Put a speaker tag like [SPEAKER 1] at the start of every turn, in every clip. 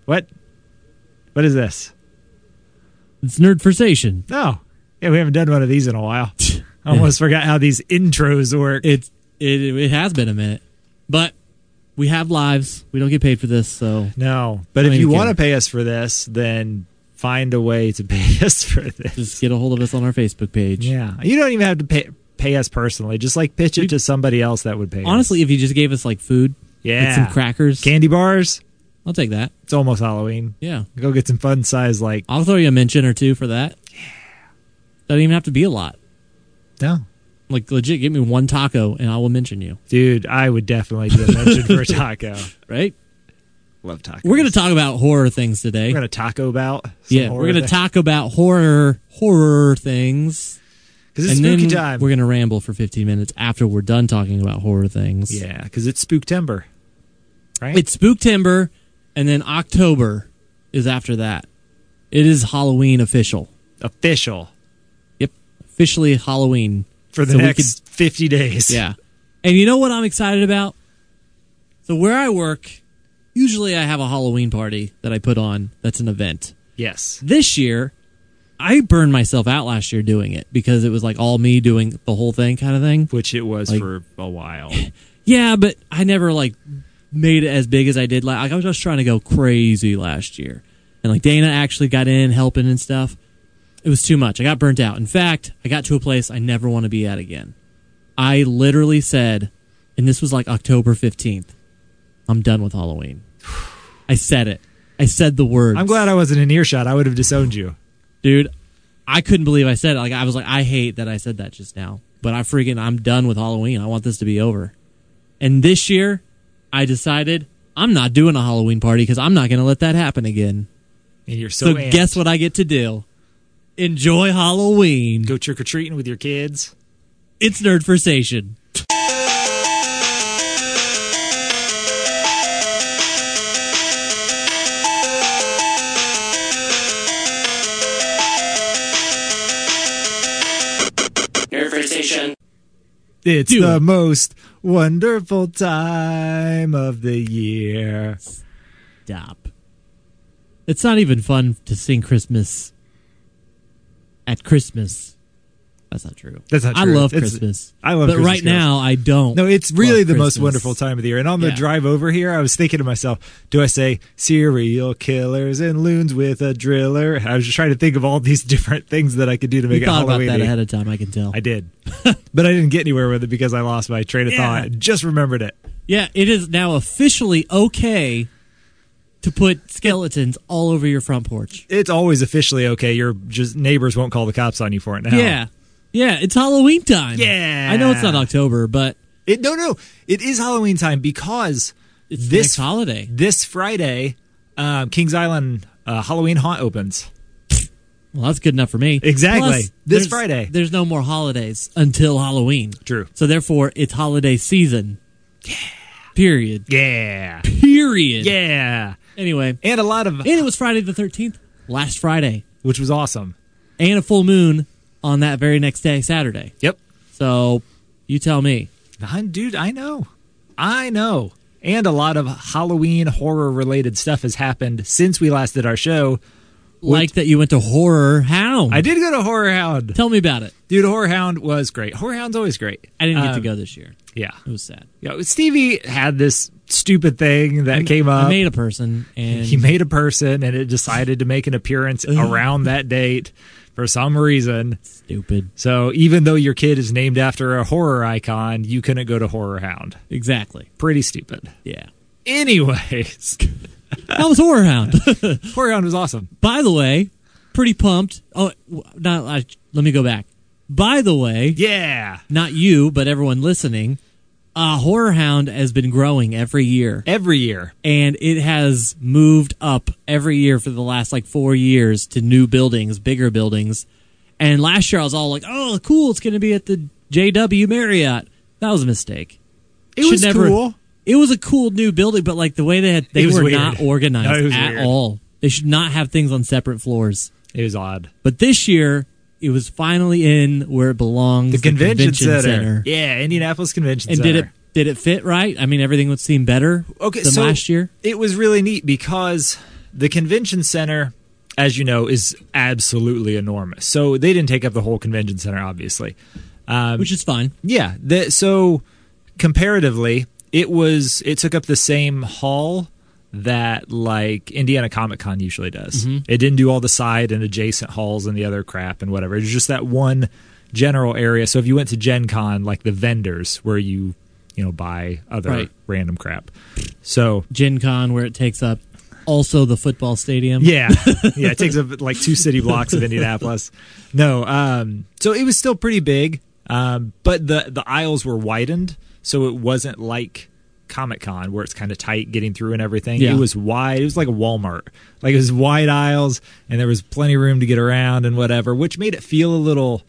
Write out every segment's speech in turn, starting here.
[SPEAKER 1] What? What is this?
[SPEAKER 2] It's Nerdversation.
[SPEAKER 1] Oh. Yeah, we haven't done one of these in a while. I almost forgot how these intros work.
[SPEAKER 2] It has been a minute. But we have lives. We don't get paid for this, so...
[SPEAKER 1] No. But if you want to pay us for this, then find a way to pay us for this.
[SPEAKER 2] Just get a hold of us on our Facebook page.
[SPEAKER 1] Yeah. You don't even have to pay us personally. Just like pitch it to somebody else that would pay us.
[SPEAKER 2] Honestly, if you just gave us like food, like some crackers,
[SPEAKER 1] candy bars,
[SPEAKER 2] I'll take that.
[SPEAKER 1] It's almost Halloween.
[SPEAKER 2] Yeah.
[SPEAKER 1] Go get some fun size like...
[SPEAKER 2] I'll throw you a mention or two for that. Yeah. Doesn't even have to be a lot.
[SPEAKER 1] No.
[SPEAKER 2] Like, legit, give me one taco and I will mention you.
[SPEAKER 1] Dude, I would definitely do a mention for a taco.
[SPEAKER 2] Right?
[SPEAKER 1] Love tacos.
[SPEAKER 2] We're going to talk about horror things today.
[SPEAKER 1] We're going to taco about
[SPEAKER 2] we're going to talk about horror things.
[SPEAKER 1] Because it's spooky time.
[SPEAKER 2] We're going to ramble for 15 minutes after we're done talking about horror things.
[SPEAKER 1] Yeah, because it's Spooktember. Right?
[SPEAKER 2] It's Spooktember, and then October is after that. It is Halloween official.
[SPEAKER 1] Official.
[SPEAKER 2] Yep. Officially Halloween.
[SPEAKER 1] For the next 50 days.
[SPEAKER 2] Yeah. And you know what I'm excited about? So where I work, usually I have a Halloween party that I put on that's an event.
[SPEAKER 1] Yes.
[SPEAKER 2] This year, I burned myself out last year doing it because it was like all me doing the whole thing kind of thing.
[SPEAKER 1] Which it was for a while.
[SPEAKER 2] Yeah, but I never like made it as big as I did. Like I was just trying to go crazy last year. And like Dana actually got in helping and stuff. It was too much. I got burnt out. In fact, I got to a place I never want to be at again. I literally said, and this was like October 15th, I'm done with Halloween. I said it. I said the words.
[SPEAKER 1] I'm glad I wasn't in earshot. I would have disowned you.
[SPEAKER 2] Dude, I couldn't believe I said it. Like I was like, I hate that I said that just now. But I'm done with Halloween. I want this to be over. And this year, I decided I'm not doing a Halloween party because I'm not going to let that happen again.
[SPEAKER 1] And you're so amped.
[SPEAKER 2] Guess what I get to do? Enjoy Halloween.
[SPEAKER 1] Go trick-or-treating with your kids.
[SPEAKER 2] It's Nerdversation. Nerdversation.
[SPEAKER 1] It's the most wonderful time of the year.
[SPEAKER 2] Stop. It's not even fun to sing Christmas at Christmas. That's not true.
[SPEAKER 1] That's not true.
[SPEAKER 2] I love Christmas.
[SPEAKER 1] I love Christmas.
[SPEAKER 2] But right now, I don't.
[SPEAKER 1] No, it's really the most wonderful time of the year. And on the drive over here, I was thinking to myself, do I say serial killers and loons with a driller? I was just trying to think of all these different things that I could do to make it Halloween.
[SPEAKER 2] You thought about that ahead of time, I can tell.
[SPEAKER 1] I did. But I didn't get anywhere with it because I lost my train of thought. I just remembered it.
[SPEAKER 2] Yeah, it is now officially okay to put skeletons all over your front porch.
[SPEAKER 1] It's always officially okay. Your just neighbors won't call the cops on you for it now.
[SPEAKER 2] Yeah. Yeah, it's Halloween time.
[SPEAKER 1] Yeah.
[SPEAKER 2] I know it's not October, but...
[SPEAKER 1] No. It is Halloween time because
[SPEAKER 2] it's this holiday.
[SPEAKER 1] This Friday, Kings Island Halloween Haunt opens.
[SPEAKER 2] Well, that's good enough for me.
[SPEAKER 1] Exactly.
[SPEAKER 2] Plus,
[SPEAKER 1] this Friday.
[SPEAKER 2] There's no more holidays until Halloween.
[SPEAKER 1] True.
[SPEAKER 2] So therefore, it's holiday season.
[SPEAKER 1] Yeah.
[SPEAKER 2] Period.
[SPEAKER 1] Yeah.
[SPEAKER 2] Period.
[SPEAKER 1] Yeah.
[SPEAKER 2] Anyway.
[SPEAKER 1] And a lot of...
[SPEAKER 2] And it was Friday the 13th. Last Friday.
[SPEAKER 1] Which was awesome.
[SPEAKER 2] And a full moon on that very next day, Saturday.
[SPEAKER 1] Yep.
[SPEAKER 2] So, you tell me.
[SPEAKER 1] Dude, I know. And a lot of Halloween horror-related stuff has happened since we last did our show.
[SPEAKER 2] Like that you went to Horror Hound.
[SPEAKER 1] I did go to Horror Hound.
[SPEAKER 2] Tell me about it.
[SPEAKER 1] Dude, Horror Hound was great. Horror Hound's always great.
[SPEAKER 2] I didn't get to go this year.
[SPEAKER 1] Yeah.
[SPEAKER 2] It was sad.
[SPEAKER 1] Yeah, Stevie had this stupid thing that came up.
[SPEAKER 2] I made a person. And
[SPEAKER 1] he made a person, and it decided to make an appearance around that date for some reason.
[SPEAKER 2] Stupid.
[SPEAKER 1] So even though your kid is named after a horror icon, you couldn't go to Horror Hound.
[SPEAKER 2] Exactly.
[SPEAKER 1] Pretty stupid.
[SPEAKER 2] Yeah.
[SPEAKER 1] Anyways.
[SPEAKER 2] That was Horror Hound.
[SPEAKER 1] Horror Hound was awesome.
[SPEAKER 2] By the way, pretty pumped. Oh, let me go back. By the way.
[SPEAKER 1] Yeah.
[SPEAKER 2] Not you, but everyone listening. Horror Hound has been growing every year.
[SPEAKER 1] Every year.
[SPEAKER 2] And it has moved up every year for the last 4 years to new buildings, bigger buildings. And last year I was all like, oh, cool, it's going to be at the JW Marriott. That was a mistake.
[SPEAKER 1] It was cool.
[SPEAKER 2] It was a cool new building, but the way they were
[SPEAKER 1] weird.
[SPEAKER 2] not organized at
[SPEAKER 1] weird.
[SPEAKER 2] all. They should not have things on separate floors.
[SPEAKER 1] It was odd.
[SPEAKER 2] But this year, it was finally in where it belongs.
[SPEAKER 1] The convention center. Yeah, Indianapolis Convention Center.
[SPEAKER 2] And did it fit right? I mean, everything would seem better than last year.
[SPEAKER 1] It was really neat because The convention center, as you know, is absolutely enormous. So they didn't take up the whole convention center, obviously.
[SPEAKER 2] Which is fine.
[SPEAKER 1] Yeah. So comparatively, it took up the same hall that like Indiana Comic Con usually does.
[SPEAKER 2] Mm-hmm.
[SPEAKER 1] It didn't do all the side and adjacent halls and the other crap and whatever. It was just that one general area. So if you went to Gen Con, like the vendors where you buy other random crap. So
[SPEAKER 2] Gen Con, where it takes up also the football stadium.
[SPEAKER 1] Yeah. Yeah, it takes up like 2 city blocks of Indianapolis. No, so it was still pretty big, but the aisles were widened, so it wasn't like Comic-Con where it's kind of tight getting through and everything.
[SPEAKER 2] Yeah.
[SPEAKER 1] It was wide. It was like a Walmart. Like it was wide aisles, and there was plenty of room to get around and whatever, which made it feel a little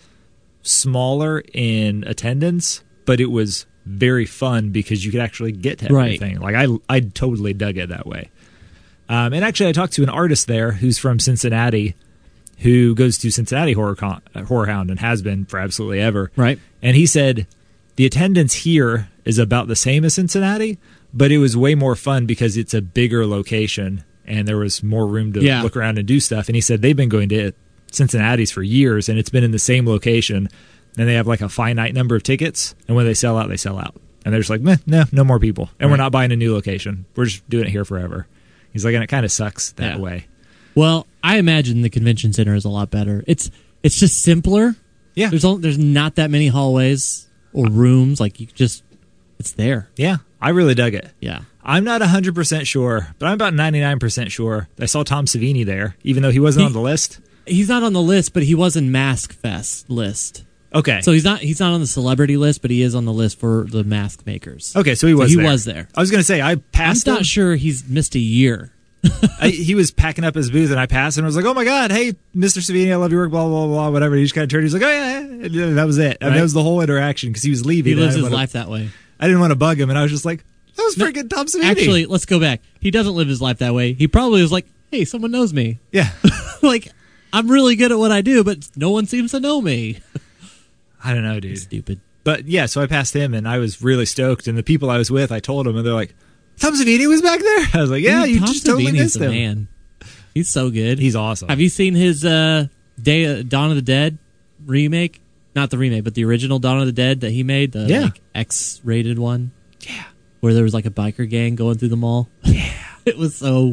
[SPEAKER 1] smaller in attendance, but it was very fun because you could actually get to everything. Like I totally dug it that way. And actually, I talked to an artist there who's from Cincinnati, who goes to Cincinnati Horror Hound and has been for absolutely ever.
[SPEAKER 2] Right.
[SPEAKER 1] And he said the attendance here is about the same as Cincinnati, but it was way more fun because it's a bigger location and there was more room to look around and do stuff. And he said they've been going to Cincinnati's for years, and it's been in the same location. And they have like a finite number of tickets, and when they sell out, they sell out. And they're just like, no more people. And we're not buying a new location. We're just doing it here forever. He's like, and it kind of sucks that way.
[SPEAKER 2] Well, I imagine the convention center is a lot better. It's just simpler.
[SPEAKER 1] Yeah.
[SPEAKER 2] There's not that many hallways or rooms. Like it's there.
[SPEAKER 1] Yeah. I really dug it.
[SPEAKER 2] Yeah.
[SPEAKER 1] I'm not 100% sure, but I'm about 99% sure I saw Tom Savini there, even though he wasn't on the list.
[SPEAKER 2] He's not on the list, but he was in Mask Fest list.
[SPEAKER 1] Okay.
[SPEAKER 2] So he's not on the celebrity list, but he is on the list for the mask makers.
[SPEAKER 1] Okay, so he was
[SPEAKER 2] there.
[SPEAKER 1] I was going to say, I passed
[SPEAKER 2] I'm
[SPEAKER 1] him.
[SPEAKER 2] not sure he's missed a year.
[SPEAKER 1] He was packing up his booth, and I passed him, and I was like, oh my God, hey, Mr. Savini, I love your work, blah, blah, blah, whatever. He just kind of turned, he's like, oh yeah, and that was it. I mean, that was the whole interaction, because he was leaving.
[SPEAKER 2] He lives his life that way.
[SPEAKER 1] I didn't want to bug him, and I was just like, that was freaking Tom Savini.
[SPEAKER 2] Actually, let's go back. He doesn't live his life that way. He probably was like, hey, someone knows me.
[SPEAKER 1] Yeah.
[SPEAKER 2] Like, I'm really good at what I do, but no one seems to know me.
[SPEAKER 1] I don't know, dude.
[SPEAKER 2] It's stupid.
[SPEAKER 1] But yeah, so I passed him, and I was really stoked. And the people I was with, I told them, and they're like, Tom Savini was back there? I was like, yeah, you just totally missed him.
[SPEAKER 2] Man. He's so good.
[SPEAKER 1] He's awesome.
[SPEAKER 2] Have you seen his Dawn of the Dead remake? Not the remake, but the original Dawn of the Dead that he made, the like, X-rated one?
[SPEAKER 1] Yeah.
[SPEAKER 2] Where there was like a biker gang going through the mall?
[SPEAKER 1] Yeah.
[SPEAKER 2] It was so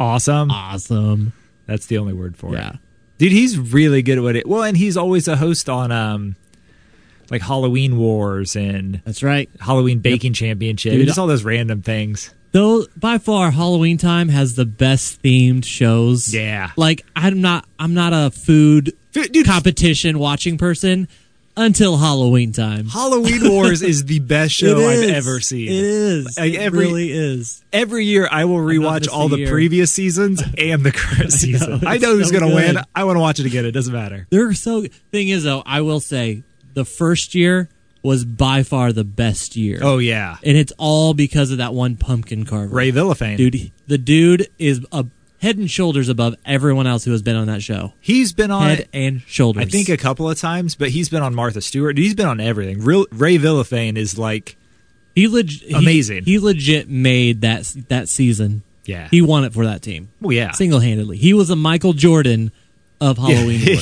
[SPEAKER 1] awesome. That's the only word for it.
[SPEAKER 2] Yeah.
[SPEAKER 1] Dude, he's really good at it. Well, and he's always a host on like Halloween Wars and
[SPEAKER 2] that's right,
[SPEAKER 1] Halloween Baking Championship. Dude, just all those random things.
[SPEAKER 2] Though by far Halloween Time has the best themed shows.
[SPEAKER 1] Yeah.
[SPEAKER 2] Like I'm not a food competition watching person until Halloween Time.
[SPEAKER 1] Halloween Wars is the best show I've ever seen.
[SPEAKER 2] It is. Like, it really is.
[SPEAKER 1] Every year I will rewatch all the previous seasons and the current season. I know who's going to win. I want to watch it again. It doesn't matter.
[SPEAKER 2] Thing is, though, I will say the first year was by far the best year.
[SPEAKER 1] Oh, yeah.
[SPEAKER 2] And it's all because of that one pumpkin carver.
[SPEAKER 1] Ray Villafane.
[SPEAKER 2] Dude, the dude is a head and shoulders above everyone else who has been on that show.
[SPEAKER 1] He's been on
[SPEAKER 2] head and shoulders.
[SPEAKER 1] I think a couple of times, but he's been on Martha Stewart. He's been on everything. Ray Villafane is like amazing.
[SPEAKER 2] He legit made that season.
[SPEAKER 1] Yeah,
[SPEAKER 2] he won it for that team.
[SPEAKER 1] Well, yeah,
[SPEAKER 2] single-handedly. He was a Michael Jordan of Halloween Wars.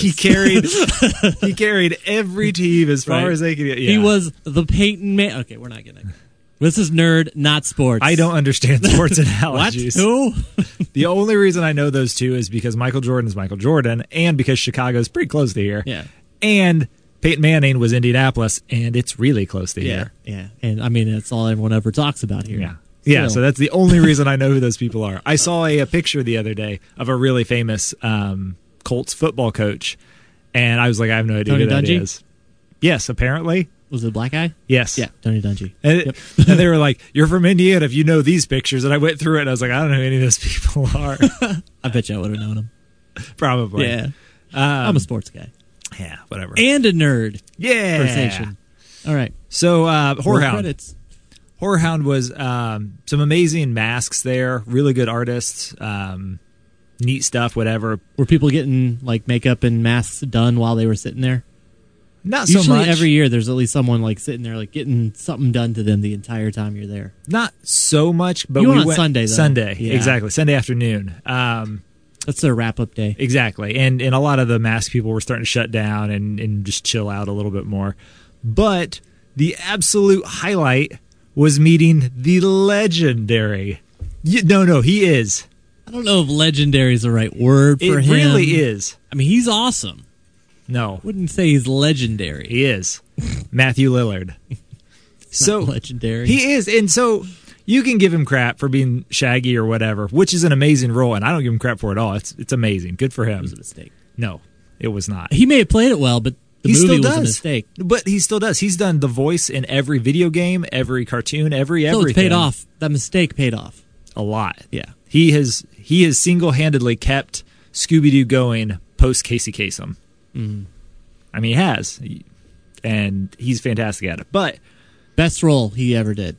[SPEAKER 1] he carried every team as far as they could get. Yeah.
[SPEAKER 2] He was the Peyton Man. Okay, we're not getting. This is nerd, not sports.
[SPEAKER 1] I don't understand sports analogies.
[SPEAKER 2] What? Who?
[SPEAKER 1] The only reason I know those two is because Michael Jordan is Michael Jordan, and because Chicago's pretty close to here.
[SPEAKER 2] Yeah.
[SPEAKER 1] And Peyton Manning was Indianapolis, and it's really close to here.
[SPEAKER 2] Yeah. And I mean, that's all everyone ever talks about here.
[SPEAKER 1] Yeah. Yeah, so that's the only reason I know who those people are. I saw a picture the other day of a really famous Colts football coach, and I was like, I have no idea who that is. Yes, apparently.
[SPEAKER 2] Was it a black guy?
[SPEAKER 1] Yes.
[SPEAKER 2] Yeah, Tony Dungy.
[SPEAKER 1] And, and they were like, you're from Indiana if you know these pictures. And I went through it, and I was like, I don't know who any of those people are.
[SPEAKER 2] I bet you I would have known him.
[SPEAKER 1] Probably.
[SPEAKER 2] Yeah. I'm a sports guy.
[SPEAKER 1] Yeah, whatever.
[SPEAKER 2] And a nerd.
[SPEAKER 1] Yeah.
[SPEAKER 2] First Nation. All right.
[SPEAKER 1] So, Horror Hound.
[SPEAKER 2] Credits.
[SPEAKER 1] Horror Hound was some amazing masks there, really good artists, neat stuff, whatever.
[SPEAKER 2] Were people getting like makeup and masks done while they were sitting there?
[SPEAKER 1] Not so
[SPEAKER 2] Usually
[SPEAKER 1] much.
[SPEAKER 2] every year there's at least someone like sitting there like getting something done to them the entire time you're there.
[SPEAKER 1] Not so much, but
[SPEAKER 2] You
[SPEAKER 1] we
[SPEAKER 2] went on
[SPEAKER 1] went
[SPEAKER 2] Sunday, though.
[SPEAKER 1] Sunday,
[SPEAKER 2] Yeah.
[SPEAKER 1] exactly. Sunday afternoon.
[SPEAKER 2] That's their wrap-up day.
[SPEAKER 1] Exactly. And a lot of the mask people were starting to shut down and just chill out a little bit more. But the absolute highlight was meeting the legendary. No, he is.
[SPEAKER 2] I don't know if legendary is the right word for
[SPEAKER 1] It
[SPEAKER 2] him.
[SPEAKER 1] really is.
[SPEAKER 2] I mean, he's awesome.
[SPEAKER 1] No,
[SPEAKER 2] Wouldn't say he's legendary.
[SPEAKER 1] he is. Matthew Lillard. So
[SPEAKER 2] Not legendary.
[SPEAKER 1] he is. And so you can give him crap for being Shaggy or whatever, which is an amazing role, and I don't give him crap for it at all. It's amazing. Good for him.
[SPEAKER 2] It was a mistake.
[SPEAKER 1] No, it was not.
[SPEAKER 2] He may have played it well, but the
[SPEAKER 1] He
[SPEAKER 2] movie
[SPEAKER 1] still
[SPEAKER 2] was a
[SPEAKER 1] does.
[SPEAKER 2] mistake.
[SPEAKER 1] But he still does. He's done the voice in every video game, every cartoon,
[SPEAKER 2] So
[SPEAKER 1] everything.
[SPEAKER 2] it's paid off. That mistake paid off.
[SPEAKER 1] A lot.
[SPEAKER 2] Yeah.
[SPEAKER 1] He has single-handedly kept Scooby-Doo going post Casey Kasem.
[SPEAKER 2] Mm.
[SPEAKER 1] I mean, he has. And he's fantastic at it. But
[SPEAKER 2] Best role he ever did.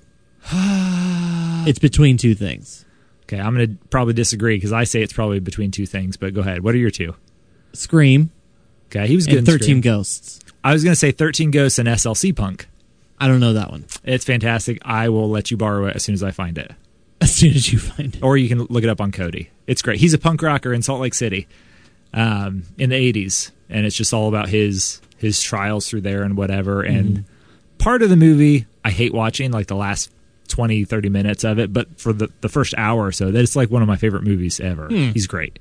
[SPEAKER 2] It's between two things.
[SPEAKER 1] okay, I'm going to probably disagree because I say it's probably between two things, but go ahead. What are your two?
[SPEAKER 2] Scream
[SPEAKER 1] Okay, he was good
[SPEAKER 2] and
[SPEAKER 1] in
[SPEAKER 2] 13
[SPEAKER 1] Scream.
[SPEAKER 2] Ghosts.
[SPEAKER 1] I was going to say 13 Ghosts and SLC Punk.
[SPEAKER 2] I don't know that one.
[SPEAKER 1] It's fantastic. I will let you borrow it as soon as I find it.
[SPEAKER 2] As soon as you find it.
[SPEAKER 1] Or you can look it up on Cody. It's great. He's a punk rocker in Salt Lake City in the 80s, and it's just all about his trials through there and whatever. And part of the movie I hate watching, like the last 20, 30 minutes of it, but for the first hour or so, that's like one of my favorite movies ever. He's great.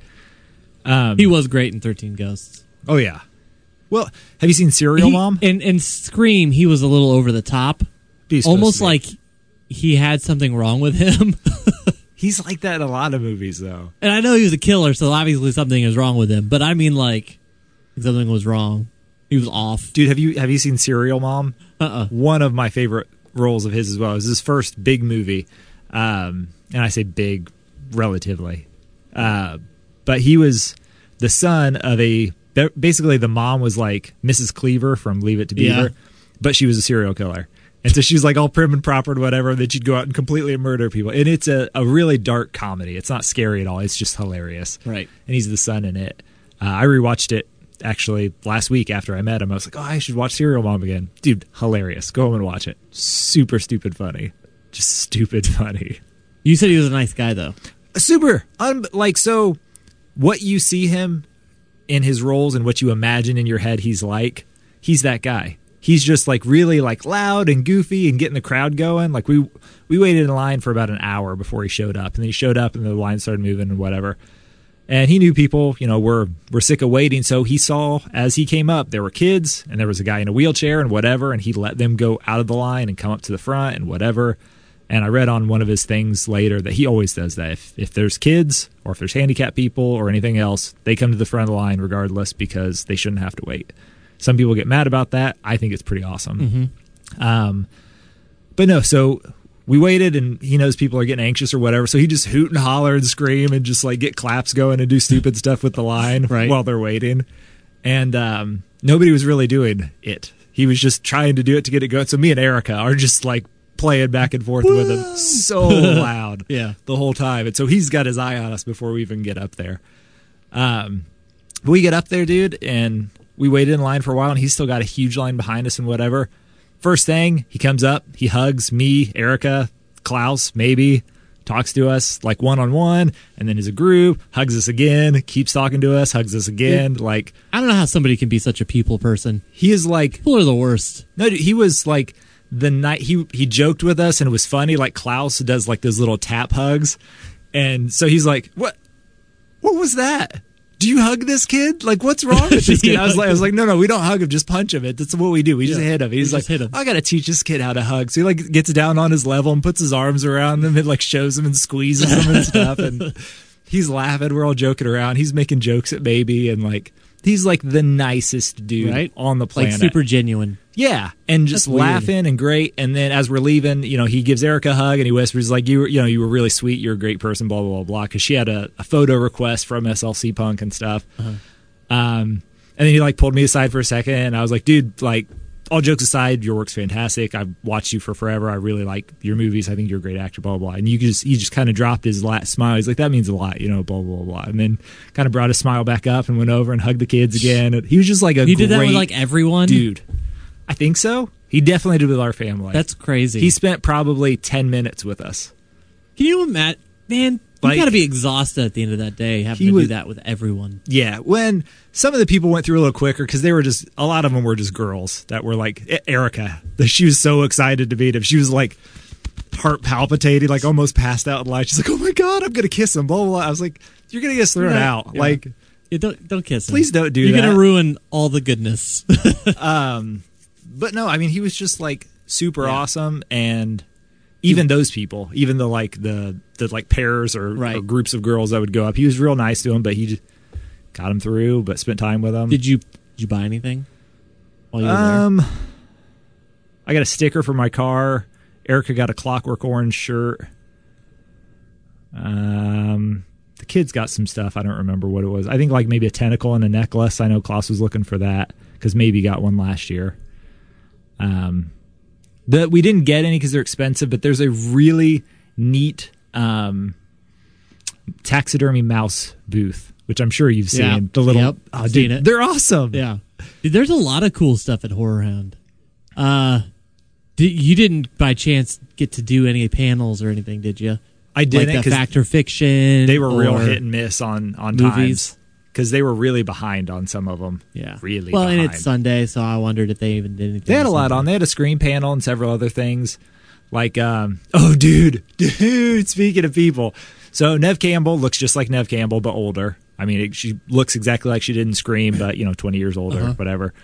[SPEAKER 2] He was great in 13 Ghosts.
[SPEAKER 1] Oh, yeah. Well, have you seen Serial Mom?
[SPEAKER 2] In Scream, he was a little over the top.
[SPEAKER 1] He's supposed
[SPEAKER 2] Almost
[SPEAKER 1] to be.
[SPEAKER 2] like he had something wrong with him.
[SPEAKER 1] He's like that in a lot of movies, though.
[SPEAKER 2] And I know he was a killer, so obviously something is wrong with him. But I mean, like, something was wrong. He was off.
[SPEAKER 1] Dude, have you seen Serial Mom? One of my favorite roles of his as well. It was his first big movie. And I say big relatively. But he was the son of basically the mom was like Mrs. Cleaver from Leave It to Beaver, but she was a serial killer. And so she was like all prim and proper and whatever, and then she'd go out and completely murder people. And it's a really dark comedy. It's not scary at all. It's just hilarious.
[SPEAKER 2] Right.
[SPEAKER 1] And he's the son in it. I rewatched it actually last week after I met him. I was like, oh, I should watch Serial Mom again. Dude, hilarious. Go home and watch it. Super stupid funny. Just stupid funny.
[SPEAKER 2] You said he was a nice guy, though.
[SPEAKER 1] Super. So what you see him in his roles and what you imagine in your head he's that guy. He's just like really like loud and goofy and getting the crowd going. Like we waited in line for about an hour before he showed up, and then he showed up and the line started moving and whatever. And he knew people, were sick of waiting, so he saw as he came up there were kids and there was a guy in a wheelchair and whatever, and he let them go out of the line and come up to the front and whatever. And I read on one of his things later that he always does that. If there's kids or if there's handicapped people or anything else, they come to the front of the line regardless because they shouldn't have to wait. Some people get mad about that. I think it's pretty awesome. But no, so we waited and he knows people are getting anxious or whatever. So he just hoot and holler and scream and just like get claps going and do stupid stuff with the line while they're waiting. And nobody was really doing it. He was just trying to do it to get it going. So me and Erica are just like playing back and forth with him so loud the whole time. And so he's got his eye on us before we even get up there. We get up there, dude, and we waited in line for a while, and he's still got a huge line behind us and whatever. First thing, he comes up, he hugs me, Erica, Klaus, maybe, talks to us like one-on-one, and then as a group, hugs us again, keeps talking to us, hugs us again.
[SPEAKER 2] Dude,
[SPEAKER 1] like,
[SPEAKER 2] I don't know how somebody can be such a people person.
[SPEAKER 1] He is like...
[SPEAKER 2] People are the worst.
[SPEAKER 1] No, dude, he was like... The night he joked with us, and it was funny. Like Klaus does like those little tap hugs, and so he's like, "What was that? Do you hug this kid? Like, what's wrong with this kid?" I was like, "No, we don't hug him. Just punch him. That's what we do. We just hit him." He's like, "I got to teach this kid how to hug." So he like gets down on his level and puts his arms around him and like shows him and squeezes him and stuff. And he's laughing. We're all joking around. He's making jokes at baby, and like he's like the nicest dude on the planet.
[SPEAKER 2] Like super genuine.
[SPEAKER 1] Yeah, and just laughing and great. And then as we're leaving, he gives Erica a hug and he whispers like, you were really sweet. You're a great person, blah, blah, blah, blah. Because she had a photo request from SLC Punk and stuff. And then he like pulled me aside for a second and I was like, dude, like all jokes aside, your work's fantastic. I've watched you for forever. I really like your movies. I think you're a great actor, blah, blah, blah. And he just kind of dropped his smile. He's like, that means a lot, blah, blah, blah. And then kind of brought his smile back up and went over and hugged the kids again. And he was just like
[SPEAKER 2] He did that with like everyone?
[SPEAKER 1] Dude. I think so. He definitely did with our family.
[SPEAKER 2] That's crazy.
[SPEAKER 1] He spent probably 10 minutes with us.
[SPEAKER 2] Can you imagine? Man, you got to be exhausted at the end of that day having to do that with everyone.
[SPEAKER 1] Yeah. When some of the people went through a little quicker because a lot of them were just girls that were like Erica. She was so excited to meet him. She was like heart palpitating, like almost passed out in line. She's like, oh my God, I'm going to kiss him. Blah, blah, blah. I was like, you're going to get thrown out. Yeah. Like,
[SPEAKER 2] yeah, don't kiss him.
[SPEAKER 1] Please don't do that.
[SPEAKER 2] You're going to ruin all the goodness.
[SPEAKER 1] But no, I mean, he was just like super awesome. And even those people, even the like the like pairs or groups of girls that would go up, he was real nice to them, but he just got them through, but spent time with them.
[SPEAKER 2] Did you buy anything while you were there?
[SPEAKER 1] I got a sticker for my car. Erica got a Clockwork Orange shirt. The kids got some stuff. I don't remember what it was. I think like maybe a tentacle and a necklace. I know Klaus was looking for that because maybe got one last year. We didn't get any because they're expensive, but there's a really neat taxidermy mouse booth, which I'm sure you've seen.
[SPEAKER 2] Yeah.
[SPEAKER 1] The little,
[SPEAKER 2] seen it.
[SPEAKER 1] They're awesome.
[SPEAKER 2] Yeah, dude, there's a lot of cool stuff at Horror Hound. You didn't by chance get to do any panels or anything, did you?
[SPEAKER 1] I didn't.
[SPEAKER 2] Like the Fact or Fiction.
[SPEAKER 1] They were real hit and miss on
[SPEAKER 2] movies.
[SPEAKER 1] Times. Because they were really behind on some of them.
[SPEAKER 2] Yeah.
[SPEAKER 1] Really
[SPEAKER 2] behind.
[SPEAKER 1] And
[SPEAKER 2] it's Sunday, so I wondered if they even did anything.
[SPEAKER 1] They had a lot on. They had a screen panel and several other things. Like, dude, speaking of people. So Neve Campbell looks just like Neve Campbell, but older. I mean, she looks exactly like she did in Scream, but, 20 years older, whatever.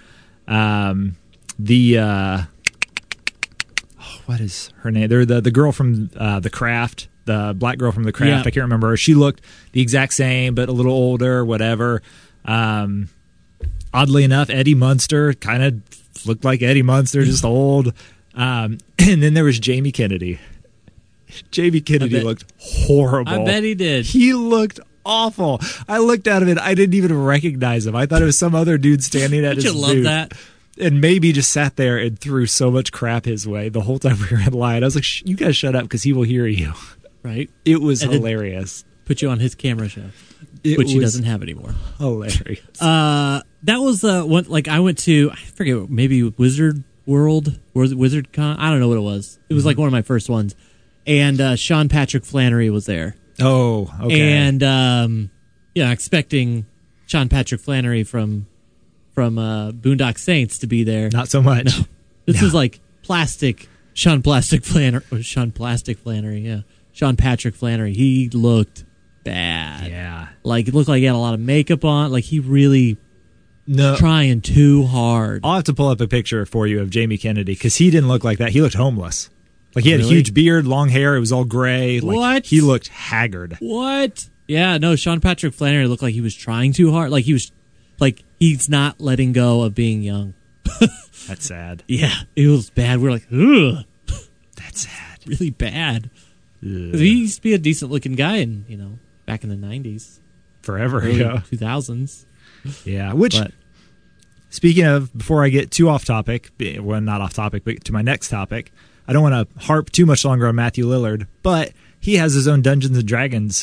[SPEAKER 1] What is her name? They're the girl from The Craft. The black girl from The Craft, I can't remember her. She looked the exact same, but a little older, whatever. Oddly enough, Eddie Munster kind of looked like Eddie Munster, just old. And then there was Jamie Kennedy. Jamie Kennedy looked horrible.
[SPEAKER 2] I bet he did.
[SPEAKER 1] He looked awful. I looked at him and I didn't even recognize him. I thought it was some other dude standing at his booth.
[SPEAKER 2] Love that.
[SPEAKER 1] And maybe just sat there and threw so much crap his way the whole time we were in line. I was like, you guys shut up because he will hear you.
[SPEAKER 2] Right.
[SPEAKER 1] It was hilarious.
[SPEAKER 2] Put you on his camera show, which he doesn't have anymore.
[SPEAKER 1] Hilarious.
[SPEAKER 2] That was one. Like I went to, I forget, maybe Wizard World, Wizard Con. I don't know what it was. It was like one of my first ones, and Sean Patrick Flannery was there.
[SPEAKER 1] Oh, okay.
[SPEAKER 2] And expecting Sean Patrick Flannery from Boondock Saints to be there.
[SPEAKER 1] Not so much.
[SPEAKER 2] No. This was like Sean Patrick Flannery. Yeah. Sean Patrick Flannery, he looked bad.
[SPEAKER 1] Yeah.
[SPEAKER 2] Like, it looked like he had a lot of makeup on. Like, he really trying too hard.
[SPEAKER 1] I'll have to pull up a picture for you of Jamie Kennedy, because he didn't look like that. He looked homeless. Like, he had a huge beard, long hair. It was all gray. Like,
[SPEAKER 2] what?
[SPEAKER 1] He looked haggard.
[SPEAKER 2] What? Yeah, no, Sean Patrick Flannery looked like he was trying too hard. Like, he's not letting go of being young.
[SPEAKER 1] That's sad.
[SPEAKER 2] Yeah, it was bad. We're like, ugh.
[SPEAKER 1] That's sad.
[SPEAKER 2] Really bad. He used to be a decent looking guy in, back in the 90s.
[SPEAKER 1] Forever
[SPEAKER 2] ago. 2000s.
[SPEAKER 1] Yeah, speaking of, before I get too off topic, well, not off topic, but to my next topic, I don't want to harp too much longer on Matthew Lillard, but he has his own Dungeons & Dragons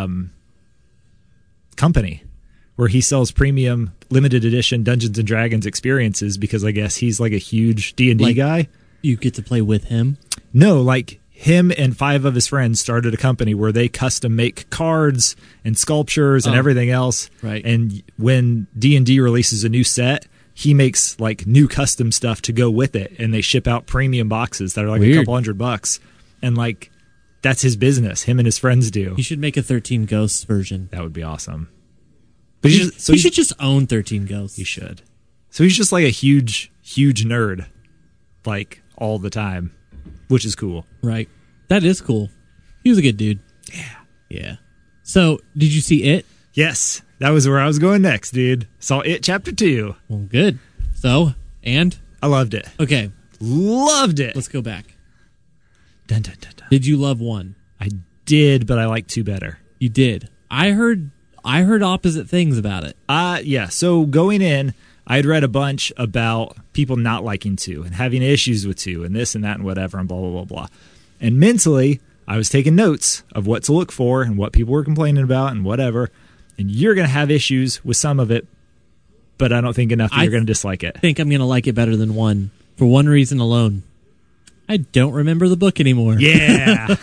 [SPEAKER 1] company where he sells premium limited edition Dungeons & Dragons experiences because I guess he's like a huge D&D guy.
[SPEAKER 2] You get to play with him?
[SPEAKER 1] No, like him and 5 of his friends started a company where they custom make cards and sculptures and everything else.
[SPEAKER 2] Right.
[SPEAKER 1] And when D&D releases a new set, he makes like new custom stuff to go with it, and they ship out premium boxes that are like a couple $100. And like that's his business. Him and his friends do.
[SPEAKER 2] You should make a 13 Ghosts version.
[SPEAKER 1] That would be awesome.
[SPEAKER 2] But he should just own 13 Ghosts.
[SPEAKER 1] He should. So he's just like a huge nerd, like all the time, which is cool.
[SPEAKER 2] Right. That is cool. He was a good dude.
[SPEAKER 1] Yeah.
[SPEAKER 2] Yeah. So, did you see It?
[SPEAKER 1] Yes. That was where I was going next, dude. Saw It Chapter 2.
[SPEAKER 2] Well, good. So, and?
[SPEAKER 1] I loved it.
[SPEAKER 2] Okay.
[SPEAKER 1] Loved it.
[SPEAKER 2] Let's go back.
[SPEAKER 1] Dun, dun, dun, dun.
[SPEAKER 2] Did you love 1?
[SPEAKER 1] I did, but I like 2 better.
[SPEAKER 2] You did. I heard opposite things about it.
[SPEAKER 1] Yeah. So going in, I had read a bunch about people not liking 2 and having issues with 2 and this and that and whatever and blah, blah, blah, blah. And mentally, I was taking notes of what to look for and what people were complaining about and whatever. And you're going to have issues with some of it, but I don't think enough that you're going to dislike it.
[SPEAKER 2] I think I'm going to like it better than 1 for one reason alone. I don't remember the book anymore.
[SPEAKER 1] Yeah.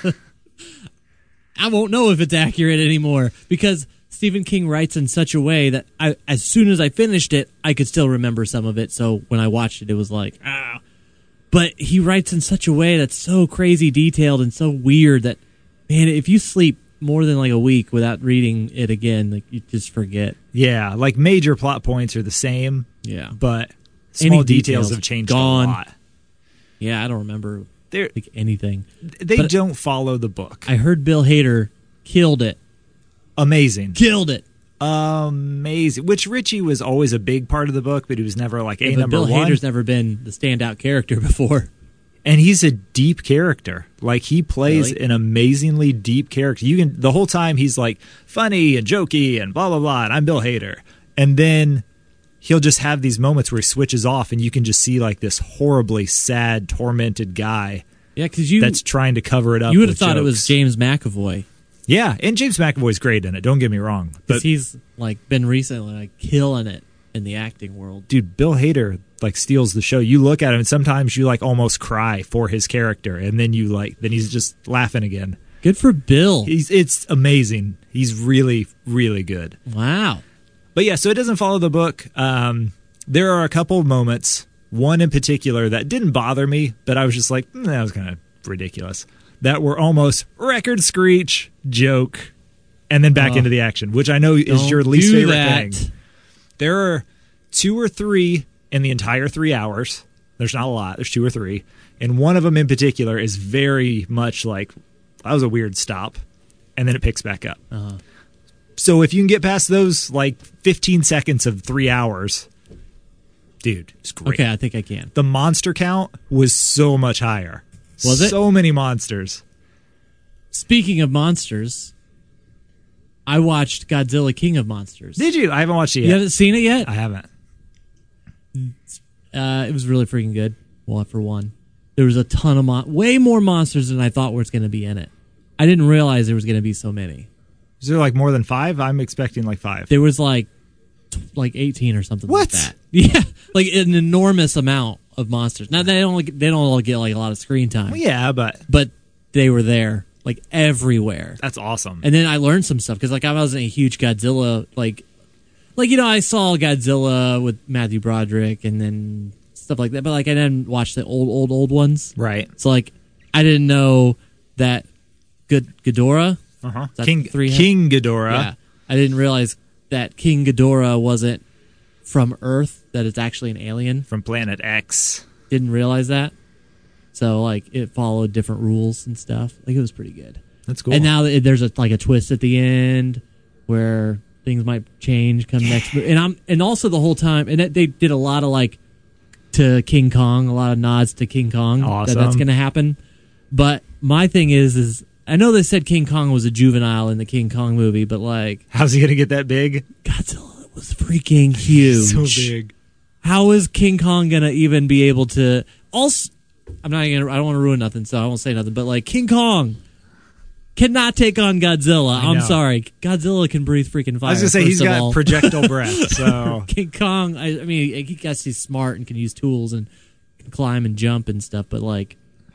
[SPEAKER 2] I won't know if it's accurate anymore because Stephen King writes in such a way that as soon as I finished it, I could still remember some of it. So when I watched it, it was like, ah. But he writes in such a way that's so crazy detailed and so weird that, man, if you sleep more than like a week without reading it again, like you just forget.
[SPEAKER 1] Yeah, like major plot points are the same.
[SPEAKER 2] Yeah.
[SPEAKER 1] But small details have changed a lot.
[SPEAKER 2] Yeah, I don't remember like anything.
[SPEAKER 1] They don't follow the book.
[SPEAKER 2] I heard Bill Hader killed it.
[SPEAKER 1] Amazing.
[SPEAKER 2] Killed it.
[SPEAKER 1] Amazing. Which Richie was always a big part of the book, but he was never like number
[SPEAKER 2] Bill
[SPEAKER 1] 1.
[SPEAKER 2] Hader's never been the standout character before.
[SPEAKER 1] And he's a deep character. Like he plays an amazingly deep character. You can the whole time he's like funny and jokey and blah blah blah. And I'm Bill Hader. And then he'll just have these moments where he switches off, and you can just see like this horribly sad, tormented guy.
[SPEAKER 2] Yeah, because
[SPEAKER 1] that's trying to cover it up.
[SPEAKER 2] You would have thought it was James McAvoy.
[SPEAKER 1] Yeah, and James McAvoy's great in it. Don't get me wrong,
[SPEAKER 2] but he's like been recently like killing it in the acting world.
[SPEAKER 1] Dude, Bill Hader like steals the show. You look at him, and sometimes you like almost cry for his character, and then then he's just laughing again.
[SPEAKER 2] Good for Bill.
[SPEAKER 1] It's amazing. He's really, really good.
[SPEAKER 2] Wow.
[SPEAKER 1] But yeah, so it doesn't follow the book. There are a couple of moments, one in particular that didn't bother me, but I was just like, that was kind of ridiculous. That were almost record screech, joke, and then back into the action, which I know is your least favorite thing. There are 2 or 3 in the entire 3 hours. There's not a lot. There's 2 or 3. And one of them in particular is very much like, that was a weird stop. And then it picks back up.
[SPEAKER 2] Uh-huh.
[SPEAKER 1] So if you can get past those like 15 seconds of 3 hours, dude, it's great.
[SPEAKER 2] Okay, I think I can.
[SPEAKER 1] The monster count was so much higher.
[SPEAKER 2] Was it?
[SPEAKER 1] So many monsters.
[SPEAKER 2] Speaking of monsters, I watched Godzilla King of Monsters.
[SPEAKER 1] Did you? I haven't watched it yet.
[SPEAKER 2] You haven't seen it yet?
[SPEAKER 1] I haven't.
[SPEAKER 2] It was really freaking good. Well, for one. There was a ton of way more monsters than I thought was going to be in it. I didn't realize there was going to be so many.
[SPEAKER 1] Is there like more than 5? I'm expecting like 5.
[SPEAKER 2] There was like 18 or something
[SPEAKER 1] like
[SPEAKER 2] that. Yeah, like an enormous amount of monsters. Now they don't all get like a lot of screen time.
[SPEAKER 1] Well, yeah, but
[SPEAKER 2] they were there like everywhere.
[SPEAKER 1] That's awesome.
[SPEAKER 2] And then I learned some stuff because like I wasn't a huge Godzilla like I saw Godzilla with Matthew Broderick and then stuff like that, but like I didn't watch the old ones.
[SPEAKER 1] Right.
[SPEAKER 2] So like I didn't know that Ghidorah.
[SPEAKER 1] King Ghidorah.
[SPEAKER 2] Yeah, I didn't realize that King Ghidorah wasn't from Earth. That it's actually an alien
[SPEAKER 1] from Planet X.
[SPEAKER 2] Didn't realize that. So like it followed different rules and stuff. Like it was pretty good.
[SPEAKER 1] That's cool.
[SPEAKER 2] And now there's a twist at the end where things might change come next. And also the whole time, and they did a lot of like to King Kong, a lot of nods to King Kong.
[SPEAKER 1] Awesome.
[SPEAKER 2] That's going to happen. But my thing is I know they said King Kong was a juvenile in the King Kong movie, but like,
[SPEAKER 1] how's he going to get that big?
[SPEAKER 2] Godzilla was freaking huge.
[SPEAKER 1] So big.
[SPEAKER 2] How is King Kong going to even be able to? Also, I don't want to ruin nothing, so I won't say nothing. But like, King Kong cannot take on Godzilla. I'm sorry, Godzilla can breathe freaking fire.
[SPEAKER 1] I was going to say he's got projectile breath. So
[SPEAKER 2] King Kong, I mean, he guess he's smart and can use tools and can climb and jump and stuff. But like,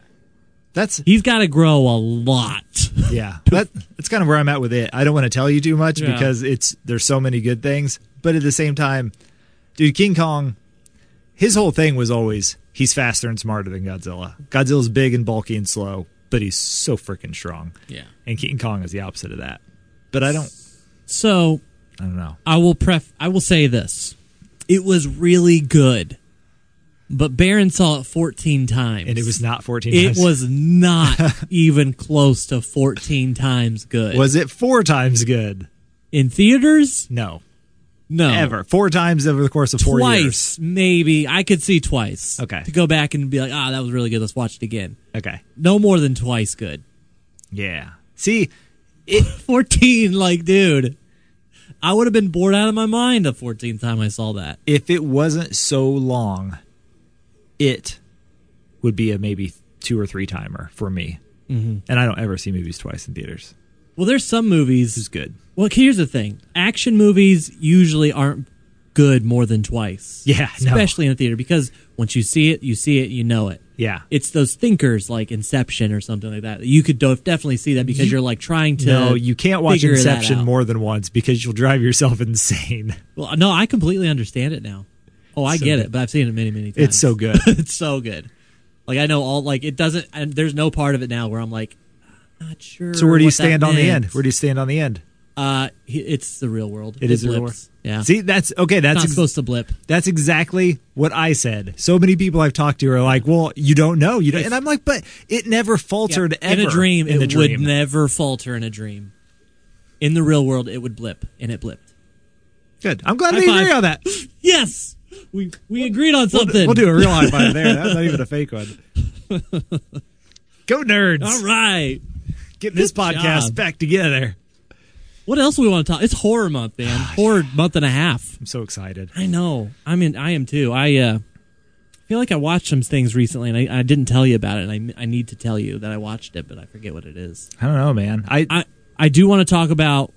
[SPEAKER 2] he's got to grow a lot.
[SPEAKER 1] Yeah, that's kind of where I'm at with it. I don't want to tell you too much because there's so many good things, but at the same time, dude, King Kong, his whole thing was always he's faster and smarter than Godzilla. Godzilla's big and bulky and slow, but he's so freaking strong.
[SPEAKER 2] Yeah,
[SPEAKER 1] and King Kong is the opposite of that. But I don't.
[SPEAKER 2] So
[SPEAKER 1] I don't know.
[SPEAKER 2] I will say this: it was really good. But Barron saw it 14 times.
[SPEAKER 1] And it was not 14 times.
[SPEAKER 2] It was not even close to 14 times good.
[SPEAKER 1] Was it 4 times good?
[SPEAKER 2] In theaters?
[SPEAKER 1] No.
[SPEAKER 2] Ever.
[SPEAKER 1] 4 times over the course of 4 years.
[SPEAKER 2] Twice, maybe. I could see twice.
[SPEAKER 1] Okay.
[SPEAKER 2] To go back and be like, that was really good. Let's watch it again.
[SPEAKER 1] Okay.
[SPEAKER 2] No more than twice good.
[SPEAKER 1] Yeah. See,
[SPEAKER 2] 14, like, dude. I would have been bored out of my mind the 14th time I saw that.
[SPEAKER 1] If it wasn't so long, it would be a maybe 2 or 3 timer for me. Mm-hmm. And I don't ever see movies twice in theaters.
[SPEAKER 2] Well, there's some movies.
[SPEAKER 1] It's good.
[SPEAKER 2] Well, here's the thing. Action movies usually aren't good more than twice.
[SPEAKER 1] Yeah,
[SPEAKER 2] especially in a theater, because once you see it, you know it.
[SPEAKER 1] Yeah.
[SPEAKER 2] It's those thinkers like Inception or something like that. You could definitely see that because you're like trying to.
[SPEAKER 1] No, you can't watch Inception more than once because you'll drive yourself insane.
[SPEAKER 2] Well, no, I completely understand it now. Oh, I get it, but I've seen it many, many times.
[SPEAKER 1] It's so good.
[SPEAKER 2] It's so good. Like, I know all, like, it doesn't, and there's no part of it now where I'm like, not sure.
[SPEAKER 1] So where do you stand on the end? Where do you stand on the end?
[SPEAKER 2] It's the real world.
[SPEAKER 1] It is the real world.
[SPEAKER 2] Yeah.
[SPEAKER 1] See, that's okay. That's
[SPEAKER 2] not supposed to blip.
[SPEAKER 1] That's exactly what I said. So many people I've talked to are like, "Well, you don't know, you don't," and I'm like, "But it never faltered ever
[SPEAKER 2] in a dream. It would never falter in a dream. In the real world, it would blip, and it blipped.
[SPEAKER 1] Good. I'm glad we agree on that.
[SPEAKER 2] Yes, we agreed on something.
[SPEAKER 1] We'll do a real high five there. That's not even a fake one. Go Nerds!
[SPEAKER 2] All right,
[SPEAKER 1] getting this podcast back together.
[SPEAKER 2] What else do we want to talk? It's horror month, man. Horror month and a half.
[SPEAKER 1] I'm so excited.
[SPEAKER 2] I know. I mean, I am too. I feel like I watched some things recently, and I didn't tell you about it. And I need to tell you that I watched it, but I forget what it is.
[SPEAKER 1] I don't know, man.
[SPEAKER 2] I do want to talk about.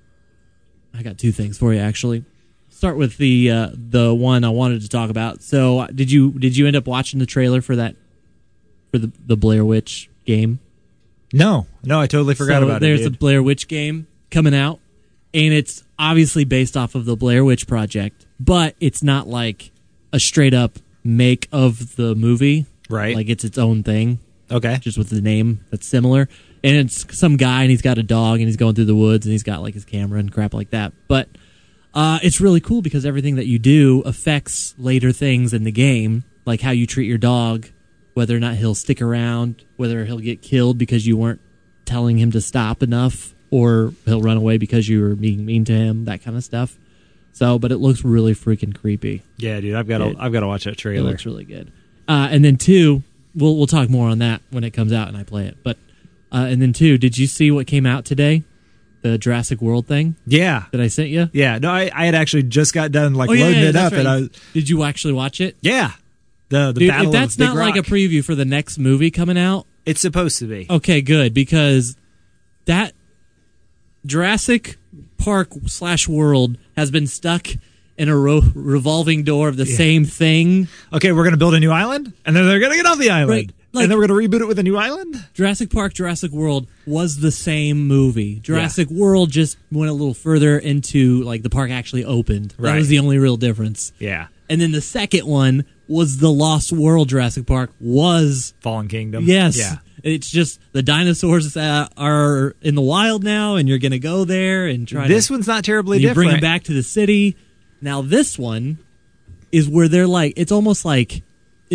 [SPEAKER 2] I got 2 things for you, actually. Start with the one I wanted to talk about. So, did you end up watching the trailer for that for the Blair Witch game?
[SPEAKER 1] No, I totally forgot about it.
[SPEAKER 2] There's a Blair Witch game coming out, and it's obviously based off of the Blair Witch Project, but it's not like a straight up make of the movie,
[SPEAKER 1] right?
[SPEAKER 2] Like it's its own thing,
[SPEAKER 1] okay,
[SPEAKER 2] just with the name that's similar. And it's some guy, and he's got a dog, and he's going through the woods, and he's got like his camera and crap like that. But it's really cool because everything that you do affects later things in the game, like how you treat your dog, whether or not he'll stick around, whether he'll get killed because you weren't telling him to stop enough, or he'll run away because you were being mean to him, that kind of stuff. So, but it looks really freaking creepy.
[SPEAKER 1] Yeah, dude, I've got to watch that trailer.
[SPEAKER 2] It looks really good. And then 2, we'll talk more on that when it comes out and I play it. But and then 2, did you see what came out today? The Jurassic World thing?
[SPEAKER 1] Yeah.
[SPEAKER 2] That I sent you?
[SPEAKER 1] Yeah. No, I had actually just got done loading it up,
[SPEAKER 2] right.
[SPEAKER 1] and
[SPEAKER 2] Did you actually watch it?
[SPEAKER 1] Yeah. The
[SPEAKER 2] Dude,
[SPEAKER 1] Battle
[SPEAKER 2] if that's
[SPEAKER 1] of Big
[SPEAKER 2] not
[SPEAKER 1] Rock.
[SPEAKER 2] like a preview for the next movie coming out,
[SPEAKER 1] it's supposed to be.
[SPEAKER 2] Okay, good, because that Jurassic Park / World has been stuck in a revolving door of the same thing.
[SPEAKER 1] Okay, we're going to build a new island, and then they're going to get off the island.
[SPEAKER 2] Right. Like,
[SPEAKER 1] and then we're going to reboot it with a new island?
[SPEAKER 2] Jurassic Park, Jurassic World was the same movie. Jurassic World just went a little further into, like, the park actually opened. That was the only real difference.
[SPEAKER 1] Yeah.
[SPEAKER 2] And then the second one was the Lost World Jurassic Park was...
[SPEAKER 1] Fallen Kingdom.
[SPEAKER 2] Yes.
[SPEAKER 1] Yeah.
[SPEAKER 2] It's just the dinosaurs are in the wild now, and you're going to go there and try
[SPEAKER 1] This one's not terribly different.
[SPEAKER 2] You bring them back to the city. Now this one is where they're like... It's almost like